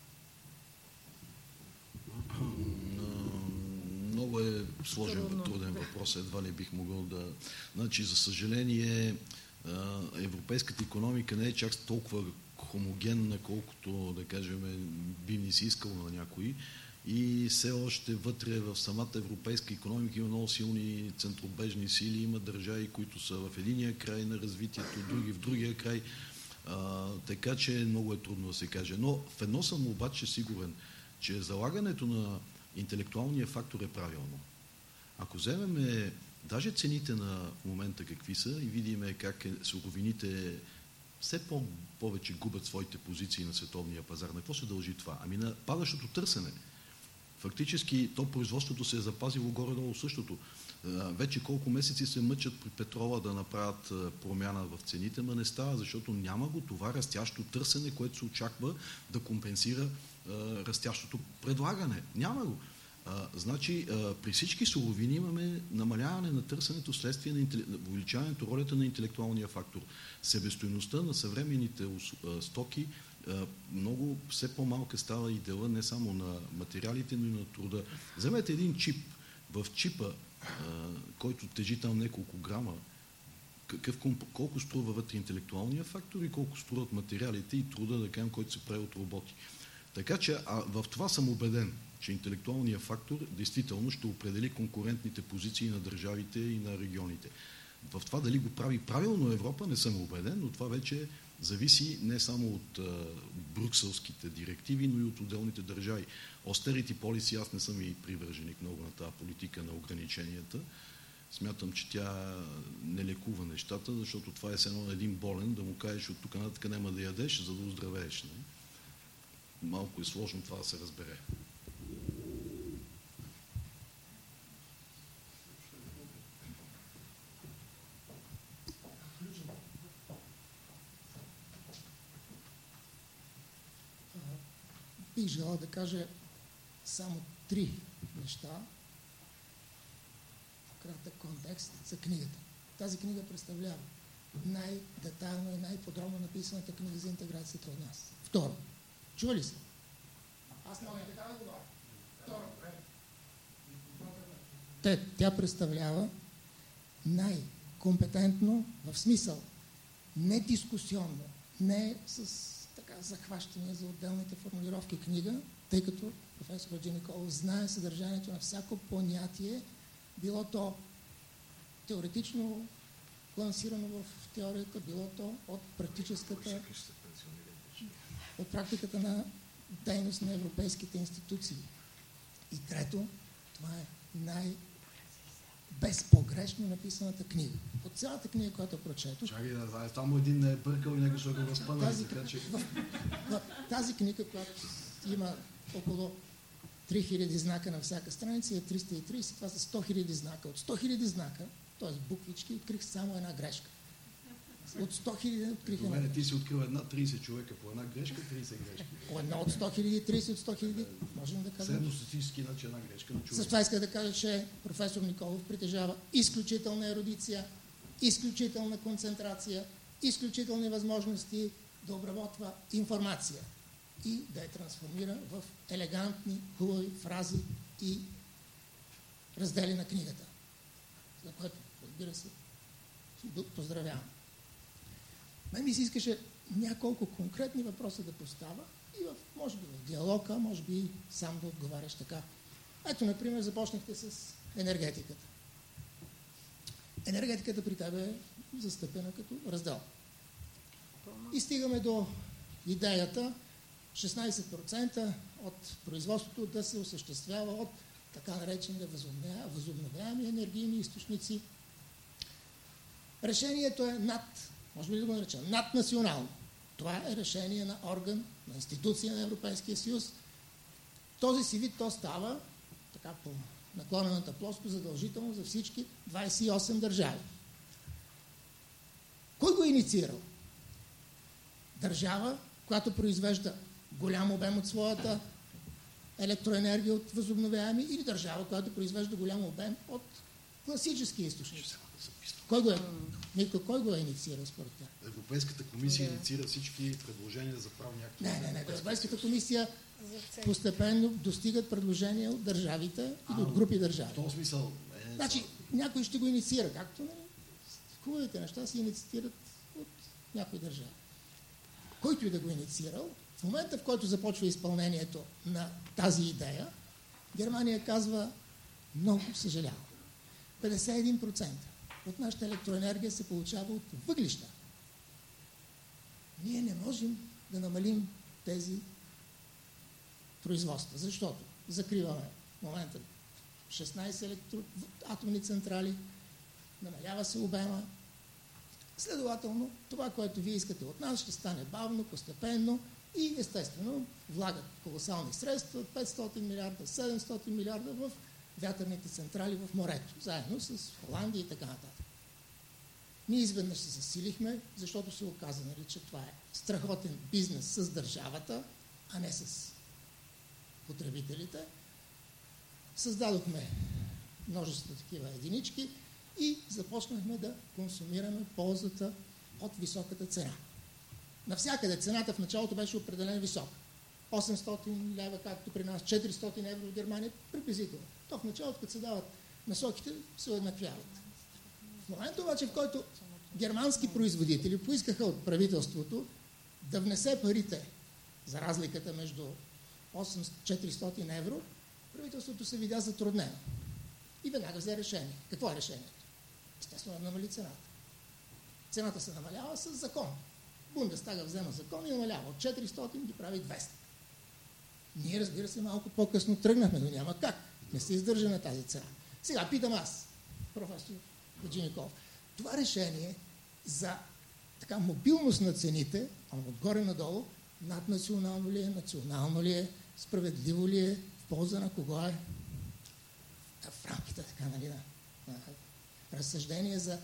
Много е сложен, труден въпрос. Едва ли бих могъл да... Значи, за съжаление, европейската икономика не е чак толкова хомогенна, колкото, да кажем, би ни се искало на някои. И все още вътре в самата европейска икономика има много силни центробежни сили. Има държави, които са в единия край на развитието, други в другия край. Така че много е трудно да се каже. Но в едно съм обаче сигурен, че залагането на интелектуалният фактор е правилно. Ако вземем даже цените на момента какви са и видим как суровините все повече губят своите позиции на световния пазар, на какво се дължи това? Ами на падащото търсене. Фактически то производството се е запазило горе-долу същото. Вече колко месеци се мъчат при петрола да направят промяна в цените, но не става, защото няма го това растящо търсене, което се очаква да компенсира растящото предлагане. Няма го. Значи, при всички суровини имаме намаляване на търсенето вследствие на увеличаването ролята на интелектуалния фактор. Себестойността на съвременните стоки много все по-малка става и дела не само на материалите, но и на труда. Вземете един чип. В чипа, който тежи там няколко грама, колко струва вътре интелектуалния фактор и колко струват материалите и труда, да кажем, който се прави от роботи. Така че в това съм убеден, че интелектуалният фактор действително ще определи конкурентните позиции на държавите и на регионите. В това дали го прави правилно Европа, не съм убеден, но това вече зависи не само от брюкселските директиви, но и от отделните държави. Austerity policy, аз не съм и привърженик много на тази политика на ограниченията. Смятам, че тя не лекува нещата, защото това е едно един болен, да му кажеш от тук нататък няма да ядеш, за да оздравееш. Не? Малко е сложно това да се разбере. Бих желал да кажа само 3 неща в кратък контекст за книгата. Тази книга представлява най-детайлно и най-подробно написаната книга за интеграцията от нас. Второ, чува ли се? Аз мога и така да говоря. Второ, тя представлява най-компетентно, в смисъл не дискусионно, не с захващания за отделните формулировки книга, тъй като професор Хаджиниколов знае съдържанието на всяко понятие, било то теоретично лансирано в теорията, било то от практиката на дейност на европейските институции. И трето, това е безпогрешно написаната книга. От цялата книга, която прочетох... Чакай да знае, само един не е бъркал и него ще го възпъна. Тази книга, която има около 3000 знака на всяка страница, е 330, това са 100 000 знака. От 100 000 знака, т.е. буквички, открих само една грешка. От 100 000 открих една грешка. Ти си открил 30 човека по една грешка, 30 грешки. Едно от 100 000, 30 от 100 000, можем да кажем. Средностатистически иначе една грешка на човек. С това иска да кажа, че професор Николов притежава изключителна ерудиция, изключителна концентрация, изключителни възможности да обработва информация и да я трансформира в елегантни, хубави фрази и раздели на книгата. За което, разбира се, поздравявам. Мен ми се искаше няколко конкретни въпроса да поставя и може би в диалога, може би сам да отговаряш така. Ето, например, започнахте с енергетиката. Енергетиката при тебе е застъпена като раздел. И стигаме до идеята 16% от производството да се осъществява от така наречените възобновяеми енергийни източници. Решението е може би да го наречем, наднационално. Това е решение на орган, на институция на Европейския съюз. Този си вид то става така по наклонената плоскост задължително за всички 28 държави. Кой го е инициирал? Държава, която произвежда голям обем от своята електроенергия от възобновяеми, или държава, която произвежда голям обем от класически източници. Кой го е инициирал според тях? Европейската комисия инициира всички предложения за правни актове. Не. Европейската комисия постепенно достигат предложения от държавите или от групи държави. В този смисъл. Значи, някой ще го инициира, както хубавите неща се инициират от някои държави. Който и да го инициирал, в момента, в който започва изпълнението на тази идея, Германия казва: много съжалявам. 51% от нашата електроенергия се получава от въглища. Ние не можем да намалим тези производства, защото закриваме в момента 16 атомни централи, намалява се обема. Следователно, това, което вие искате от нас, ще стане бавно, постепенно И естествено влагат колосални средства, 500 милиарда, 700 милиарда в вятърните централи в морето, заедно с Холандия и така нататък. Ние изведнъж се засилихме, защото се оказа, нали, че това е страхотен бизнес с държавата, а не с потребителите. Създадохме множество такива единички и започнахме да консумираме ползата от високата цена. Навсякъде цената в началото беше определено висока. 800 лева, както при нас, 400 евро в Германия, приблизително. То в началото, като се дават насоките, се уеднаквяват. В момента обаче, в който германски производители поискаха от правителството да внесе парите за разликата между 400 евро, правителството се видя затруднено. И веднага взе решение. Какво е решението? Естествено, да намали цената. Цената се намалява с закон. Бундестага взема закон и намалява. От 400 ги прави 200. Ние, разбира се, малко по-късно тръгнахме, но няма как. Не се издържа на тази цена. Сега питам аз, професор Хаджиниколов, това решение за така мобилност на цените, отгоре надолу, наднационално ли е, национално ли е, справедливо ли е, в полза на кого е? В рамките така, нали, на разсъждение за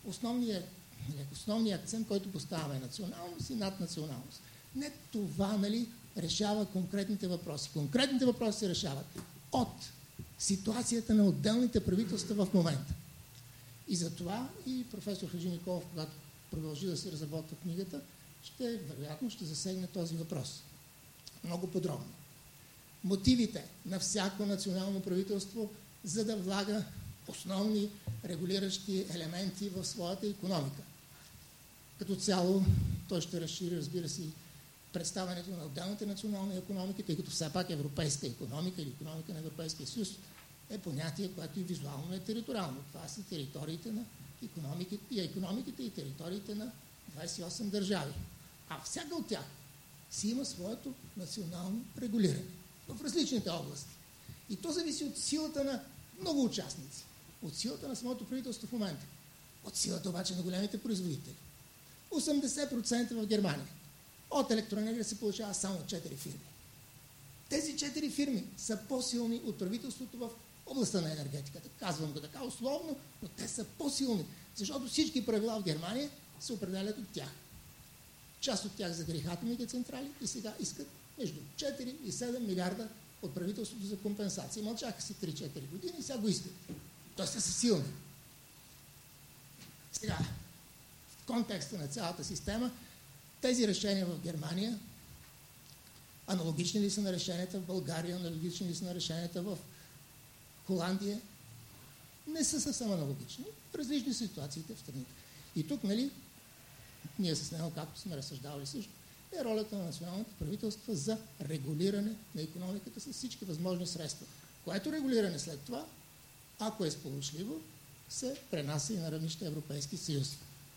основния акцент, който поставяме, националност и наднационалност. Не това, нали, решава конкретните въпроси. Конкретните въпроси се решават от ситуацията на отделните правителства в момента. И затова и професор Хаджиниколов, когато продължи да се разработва книгата, вероятно ще засегне този въпрос. Много подробно. Мотивите на всяко национално правителство, за да влага основни регулиращи елементи в своята икономика. Като цяло той ще разшири, разбира се, представянето на отделните национални икономики, тъй като все пак европейска икономика или икономика на Европейския съюз е понятие, което и визуално е териториално. Това са териториите на икономиките и териториите на 28 държави. А всяка от тях си има своето национално регулиране в различните области. И то зависи от силата на много участници. От силата на самото правителство в момента. От силата обаче на големите производители. 80% в Германия. От електроенергия се получава само 4 фирми. Тези 4 фирми са по-силни от правителството в областта на енергетиката. Казвам го така условно, но те са по-силни, защото всички правила в Германия се определят от тях. Част от тях загреха атомните централи и сега искат между 4 и 7 милиарда от правителството за компенсация. Мълчаха си 3-4 години и сега го искат. Тоест са силни. Сега, в контекста на цялата система, тези решения в Германия аналогични ли са на решенията в България, аналогични ли са на решенията в Холандия? Не са съвсем аналогични. Различни ситуациите в страните. И тук, нали, ние с него, както сме разсъждавали също, е ролята на националните правителства за регулиране на икономиката с всички възможни средства. Което регулиране след това, ако е сполучливо, се пренася и на равнище Европейски съюз.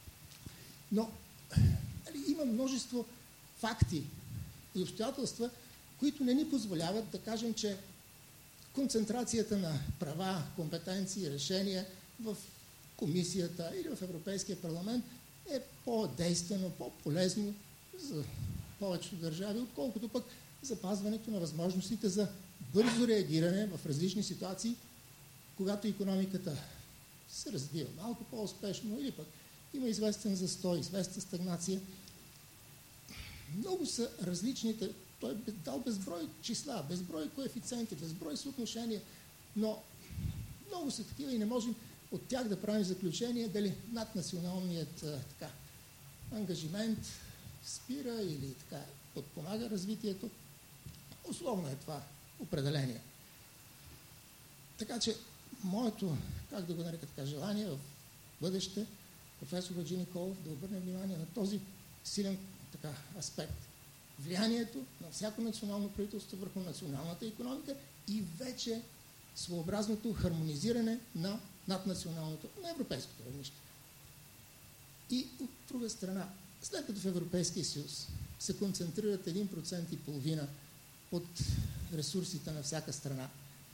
Но има множество факти и обстоятелства, които не ни позволяват да кажем, че концентрацията на права, компетенции, решения в комисията или в Европейския парламент е по-действено, по-полезно за повечето държави, отколкото пък запазването на възможностите за бързо реагиране в различни ситуации, когато икономиката се развива малко по-успешно или пък има известен застой, известна стагнация. Много са различните, той е дал безброй числа, безброй коефициенти, безброй съотношения, но много са такива и не можем от тях да правим заключение дали наднационалният ангажимент спира или така подпомага развитието. Условно е това определение. Така че моето, как да го нарека така, желание в бъдеще, професор Хаджиниколов да обърне внимание на този силен така аспект. Влиянието на всяко национално правителство върху националната икономика и вече своеобразното хармонизиране на наднационалното, на европейското равнище. И от друга страна, след като в Европейския съюз се концентрират 1,5% от ресурсите на всяка страна,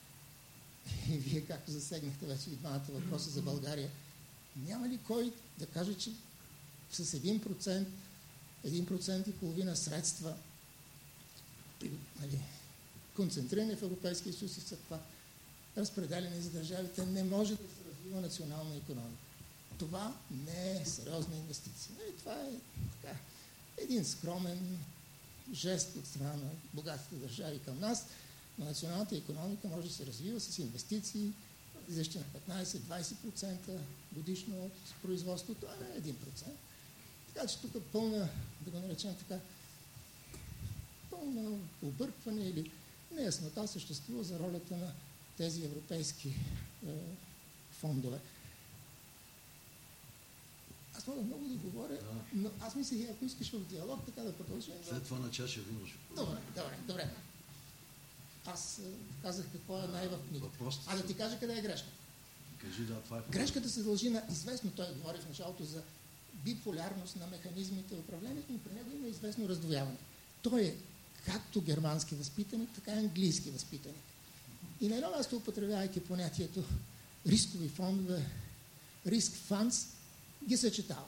и вие, както засегнахте вече и двамата въпроса за България, няма ли кой да каже, че с 1,5% средства концентрирани в Европейския съюз и след това разпределени за държавите, не може да се развива национална икономика. Това не е сериозна инвестиция. Това е така, един скромен жест от страна на богатите държави към нас, но националната икономика може да се развива с инвестиции, излизащи на 15-20% годишно от производството, а не 1%. Така че тук пълна, да го наречем така, пълно объркване или неяснота съществува за ролята на тези европейски фондове. Аз мога много да говоря, но аз мислех, ако искаш в диалог, така да продължим. След това на чаша вино ще продължим. Добре. Аз казах какво е най-в книгата. А да ти кажа къде е грешка. Кажи, да, това е. Грешката се дължи на известно, той говори в началото за биполярност на механизмите управлението, но при него има известно раздвояване. Той е както германски възпитаник, така и английски възпитаник. И на едно място, употребявайки понятието рискови фондове, риск фандс, ги съчетава.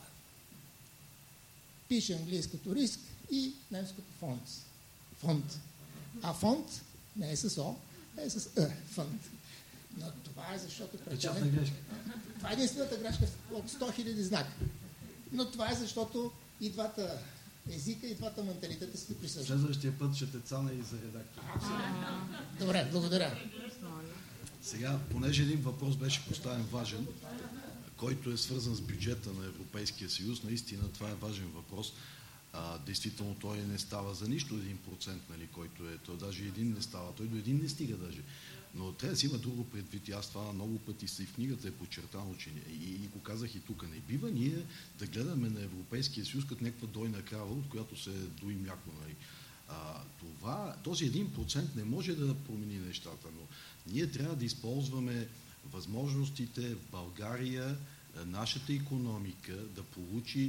Пише английското риск и немското фонд. А фонд не е с О, а е с фонд. Но това е защото... Това е единствената грешка от 100 000 знака. Но това е защото и двата езика, и двата менталитета си присъждат. Следващия път ще те цана и за редактор. Добре, благодаря. Сега, понеже един въпрос беше поставен важен, който е свързан с бюджета на Европейския съюз, наистина това е важен въпрос. Действително той не става за нищо 1%, нали, който е, той даже един не става, той до един не стига даже. Но трябва да си има друго предвид и аз това много пъти и в книгата е подчертано, че и го казах и тук, не бива ние да гледаме на Европейския съюз като някаква дойна крава, от която се дои мляко. Нали. Този 1% не може да промени нещата, но ние трябва да използваме възможностите в България, нашата икономика да получи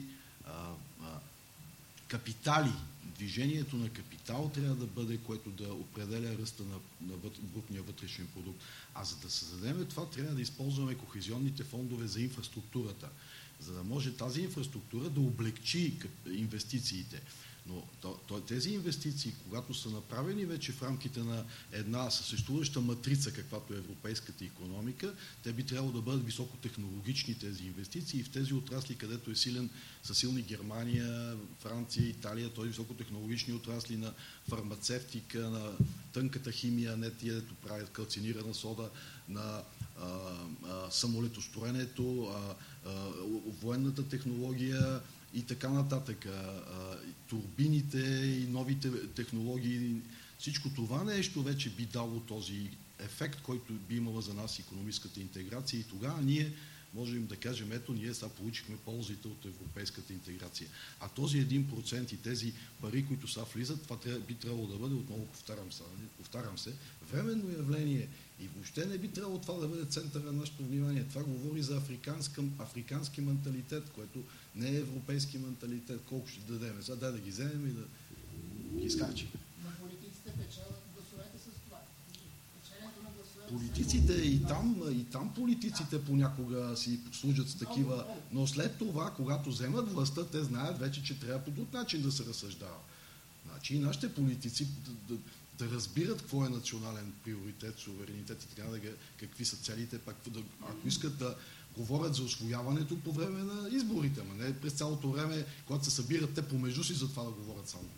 капитали. Движението на капитал трябва да бъде, което да определя ръста на брутния вътрешен продукт. А за да създадем това, трябва да използваме кохезионните фондове за инфраструктурата, за да може тази инфраструктура да облегчи инвестициите. Но тези инвестиции, когато са направени вече в рамките на една съществуваща матрица, каквато е европейската икономика, те би трябвало да бъдат високотехнологични тези инвестиции и в тези отрасли, където са силни Германия, Франция, Италия, т.е. високотехнологични отрасли на фармацевтика, на тънката химия, не тия, дето правят калцинирана сода, на самолетостроенето, военната технология, и така нататък. Турбините и новите технологии, всичко това нещо вече би дало този ефект, който би имала за нас икономическата интеграция и тогава ние можем да кажем, ето ние сега получихме ползите от европейската интеграция. А този 1% и тези пари, които са влизат, това би трябвало да бъде, отново повтарям се, временно явление и въобще не би трябвало това да бъде центъра на нашето внимание. Това говори за африкански менталитет, което не е европейски менталитет. Колко ще дадем? Сега дай да ги вземем и да ги изхарчим. Но политиците печелят гласовете с това. Политиците и там политиците понякога си служат с такива, но след това, когато вземат властта, те знаят вече, че трябва по друг начин да се разсъждава. Значи и нашите политици да разбират какво е национален приоритет, суверенитет и така, какви са целите, пак ако искат да говорят за усвояването по време на изборите, но не през цялото време, когато се събират те помежду си, за това да говорят само.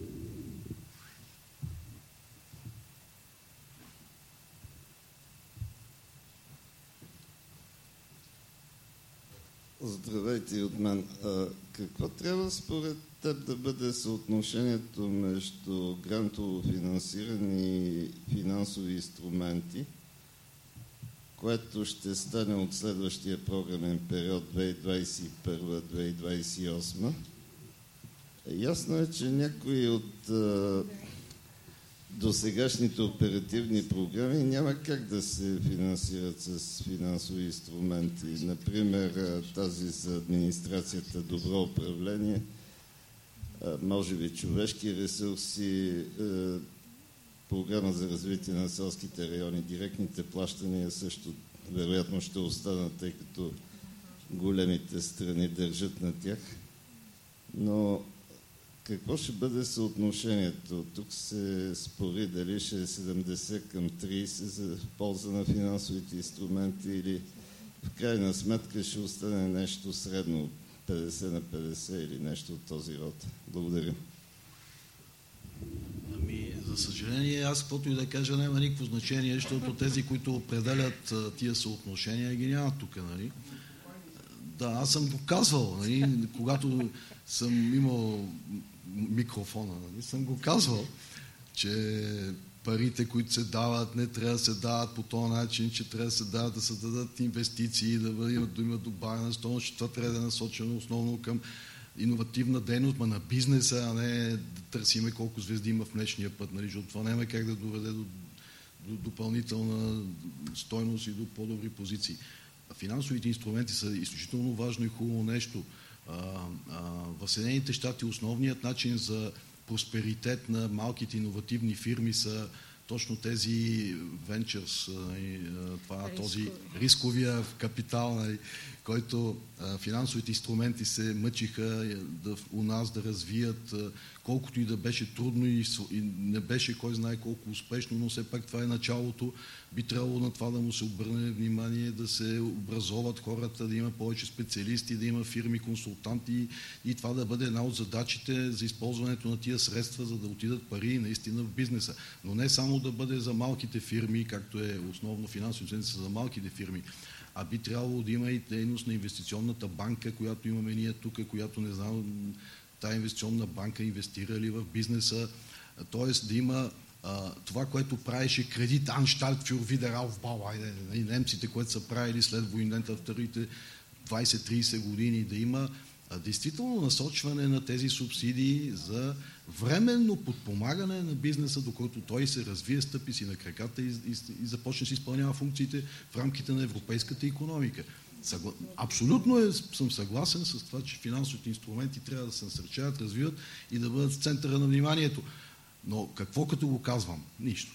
Здравейте от мен. Какво трябва според теб да бъде съотношението между грантово финансирани финансови инструменти, което ще стане от следващия програмен период 2021-2028? Ясно е, че някои от досегашните оперативни програми няма как да се финансират с финансови инструменти. Например, тази за администрацията добро управление, може би човешки ресурси, програма за развитие на селските райони, директните плащания също вероятно ще останат, тъй като големите страни държат на тях. Но какво ще бъде съотношението? Тук се спори дали ще е 70/30 за полза на финансовите инструменти или в крайна сметка ще остане нещо средно, 50/50 или нещо от този род. Благодаря. За съжаление, аз каквото и да кажа, няма никакво значение, защото тези, които определят тия съотношения, ги нямат тук, нали? Да, аз съм го казвал, нали? Когато съм имал микрофона, нали? Съм го казвал, че парите, които се дават, не трябва да се дават по този начин, че трябва да се дават да създадат инвестиции, да имат добавена стойност, че това трябва да е насочено основно към иновативна дейност, на бизнеса, а не да търсиме колко звезди има в Млечния път, нали? Защото това няма как да доведе до допълнителна стойност и до по-добри позиции. Финансовите инструменти са изключително важно и хубаво нещо. В Съединените щати основният начин за просперитет на малките иновативни фирми са точно тези ventures, този рисковия капитал, който финансовите инструменти се мъчиха у нас да развият, колкото и да беше трудно и не беше кой знае колко успешно, но все пак това е началото. Би трябвало на това да му се обърне внимание, да се образоват хората, да има повече специалисти, да има фирми, консултанти и това да бъде една от задачите за използването на тия средства, за да отидат пари наистина в бизнеса. Но не само да бъде за малките фирми, както е основно финансови са за малките фирми, а би трябвало да има и дейност на инвестиционната банка, която имаме ние тук, която не знам, тая инвестиционна банка инвестира ли в бизнеса, т.е. да има това, което правеше Кредит Анщальт фюр Видераufbau, немците, които са правили след войната в вторите 20-30 години, да има действително насочване на тези субсидии за временно подпомагане на бизнеса, докато той се развие, стъпи си на краката и започне да си изпълнява функциите в рамките на европейската икономика. Абсолютно съм съгласен с това, че финансовите инструменти трябва да се насърчават, развиват и да бъдат в центъра на вниманието. Но какво като го казвам? Нищо.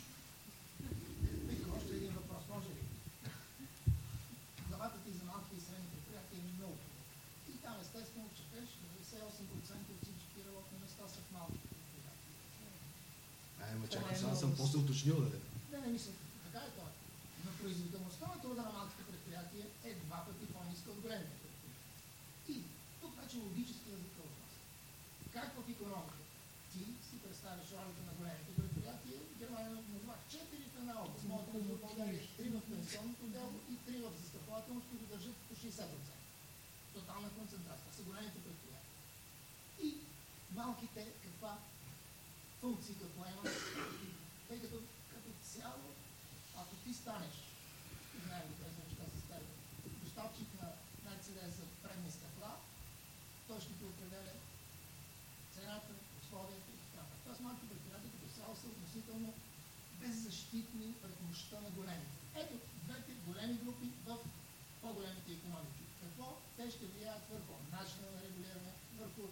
Още един въпрос, може ли? Главата ти за малки и средни предприятия е много. И там естествено четеш, 98% от всички работни места са в малки предприятия. Чакай, аз съм после уточнил, да. Не мисля, така е това. Но производителността на труда на малките предприятия е 2 пъти по-ниска от големите предприятия. И тук вече логически език е въпрос. Как в икономика ти си представяш ролята на големите предприятия? Германия назвах 4 в една област. Моята в България 3 в пенсионното дело и 3 в застрахователност, които държат по 60%. Тотална концентрация. Това са големите предприятия. И малките каква функция поемат, тъй като цяло, ако ти станеш, знаем ли тези неща с теб, доставчик на Мерцедес за предни стъкла, той ще ти определя цената, условията и така. Тоест малки предприятия като цяло са относително беззащитни пред мощта на големите. Ето двете големи групи в по-големите икономики. Какво те ще влияят върху начина на регулиране, върху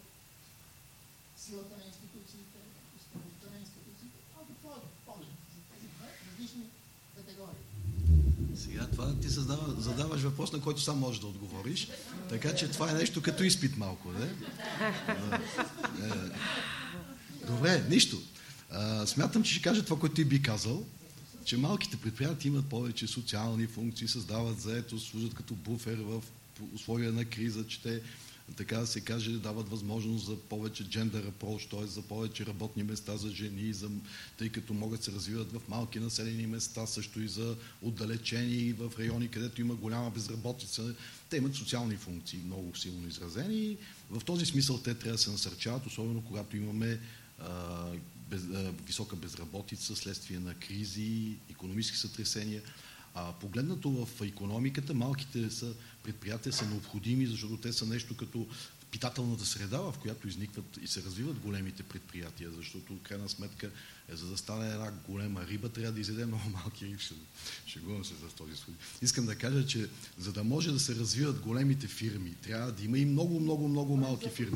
силата на институциите, стабилността на институциите. Малко твоят поглед за тези две различни категории. Сега това ти задаваш въпрос, на който сам можеш да отговориш, така че това е нещо като изпит малко, не? Добре, нищо. Смятам, че ще кажа това, което ти би казал, че малките предприятия имат повече социални функции, създават заетост, служат като буфер в условия на криза, че те, така да се каже, дават възможност за повече gender approach, т.е. за повече работни места за жени, тъй като могат да се развиват в малки населени места, също и за отдалечени в райони, където има голяма безработица. Те имат социални функции, много силно изразени и в този смисъл те трябва да се насърчават, особено когато имаме висока безработица, следствие на кризи, икономически сътресения. Погледнато в икономиката, малките предприятия са необходими, защото те са нещо като питателната среда, в която изникват и се развиват големите предприятия, защото в крайна сметка, за да стане една голема риба, трябва да изяде много малки риби. Шегувам се за този случай. Искам да кажа, че за да може да се развиват големите фирми, трябва да има и много малки фирми.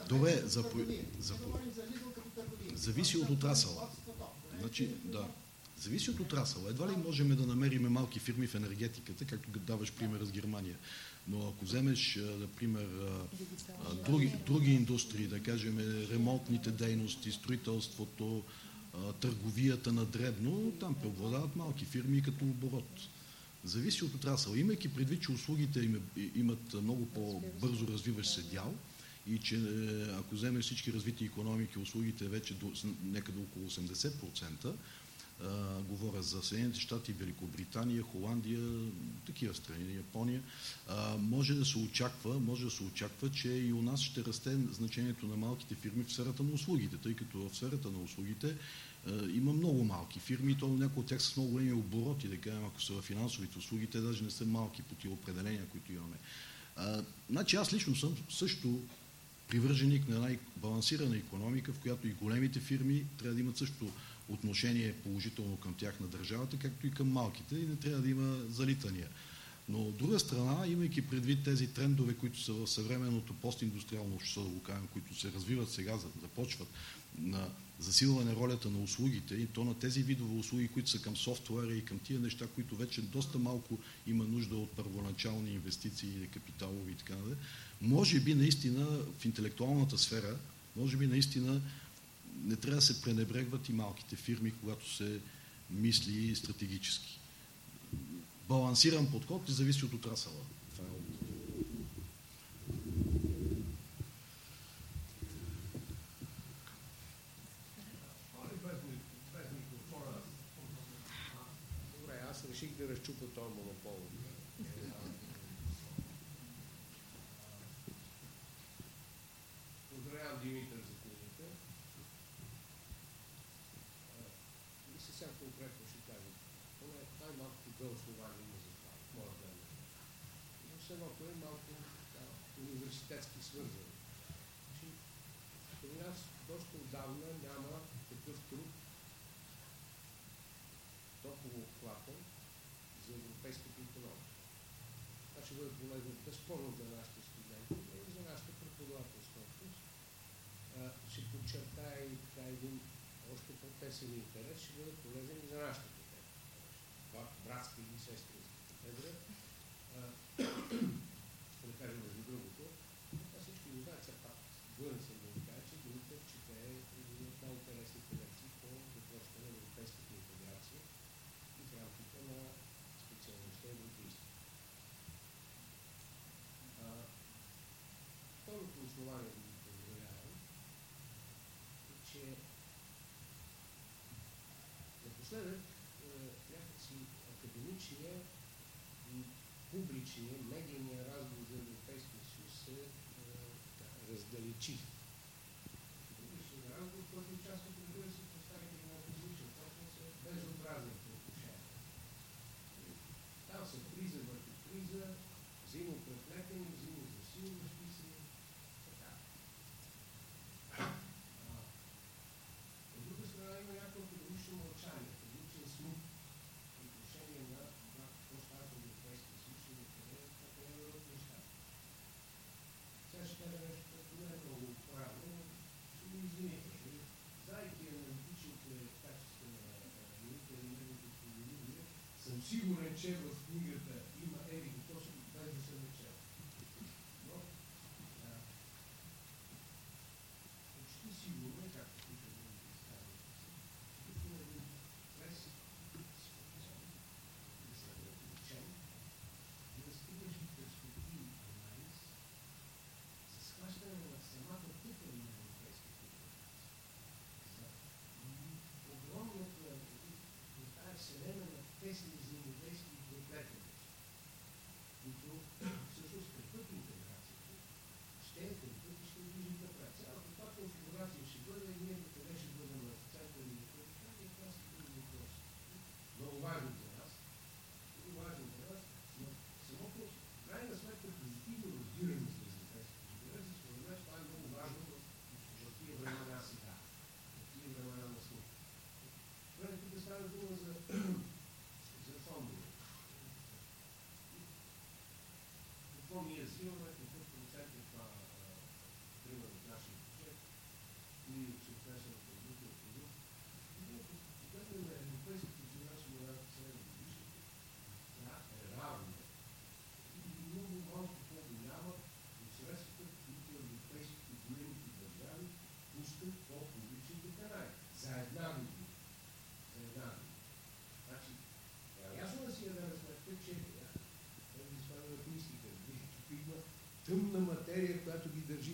Добре, зависи от отрасъла. Значи, да. Зависи от отрасъла. Едва ли можем да намерим малки фирми в енергетиката, както даваш пример с Германия. Но ако вземеш, например, други индустрии, да кажем, ремонтните дейности, строителството, търговията на дребно, там преобладават малки фирми като оборот. Зависи от отрасъл. Имайки предвид, че услугите имат много по-бързо развиващ се дял и че ако вземем всички развити икономики, услугите вече някъде около 80%, говоря за Съединените щати, Великобритания, Холандия, такива страни, Япония, може да се очаква, че и у нас ще расте значението на малките фирми в сферата на услугите, тъй като в сферата на услугите има много малки фирми, то някои от тях са много големи обороти, да кажем, ако са в финансовите услуги, те даже не са малки по тия определения, които имаме. Значи аз лично съм също привърженик на една балансирана икономика, в която и големите фирми трябва да имат също отношение положително към тях на държавата, както и към малките, и не трябва да има залитания. Но от друга страна, имайки предвид тези трендове, които са в съвременното постиндустриално общество, да го кажем, които се развиват сега, започват на засилване ролята на услугите, и то на тези видове услуги, които са към софтуера и към тия неща, които вече доста малко има нужда от първоначални инвестиции, капиталови и така нататък. Може би наистина в интелектуалната сфера, може би наистина не трябва да се пренебрегват и малките фирми, когато се мисли стратегически. Балансиран подход зависи от отрасъла. Това е Добре, аз реших да разчупа този монопол. Поздравявам Димитър за книгата. И съвсем конкретно ще кажа. Поне най-малкото две основания има за това, моя гледна. Но все едното е малко университетски свързано. При нас доста отдавна няма такъв труд топло обхватен за европейската икономика. Това ще бъде полезно безспорно за нашите студенти и за нашата преподавателска общност. Ще подчертая и така един още по-тесен интерес, ще бъде полезен и за нашата катедра. Братска или сестринска катедра. Ще да кажем между другото. Това всички го знаят, все пак длъжен съм да ви кажа, че Димитър чете един от най-интересните лекции по въпросите на европейската интеграция и в рамките на специалността европейска. Второто основание, да ви поздравявам, е, че напоследък някакси академичния и публичния, медийния разговор за Европейския съюз се раздалечи. Публичният разговор, който участват, разбира се, представители на опозиция, точно са безобразни по отношение. Там са криза върху криза, взаимопреплетени, взаимозасилващи се, така. От друга страна има някакво академично мълчание, академичен смут по отношение на какво става в Европейския съюз и на къде върват нещата. Сега ще кажа нещо, което не е много правилно, но ще го извините. Знайки аналитичните качества на Димитър и неговите филология, съм сигурен, че в книгата има Ерик Тосов, без да се начал. Но почти сигурно, както тук да ви представя, тук има един прес, да се различен, и да стигащи перспективи анализ за схващане на самата тъкан на европейските интеграции. За огромната, тази вселена на тесни взаимодействия и преплетености.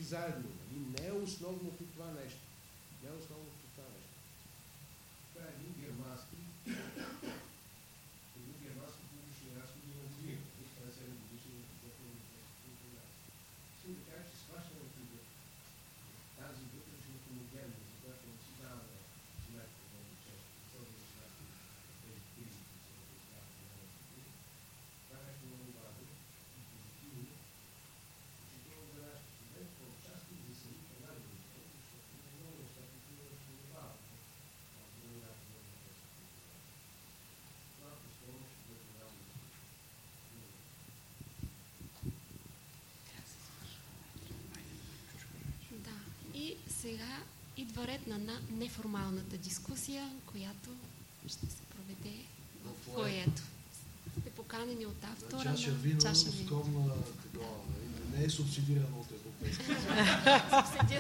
заедно. Не е основното това нещо. Не е основното това нещо. Това е един германски публични разходи на година. Това е 7 годишни Искам да кажа, че схващането за тази вътрешна хомогенност, за която не си дава сметка много често, особено с нас тези кризи, които се разглеждават на новите, това е нещо много важно и позитивно, включително за нашите студенти, по части за самите гражданите, защото не много неща, които не разпознават. И сега идва ред на неформалната дискусия, която ще се проведе в фоайето. Сте поканени от автора чаша на вино, чаша вино. скромна такова. Не е субсидирано от Европейския съюз.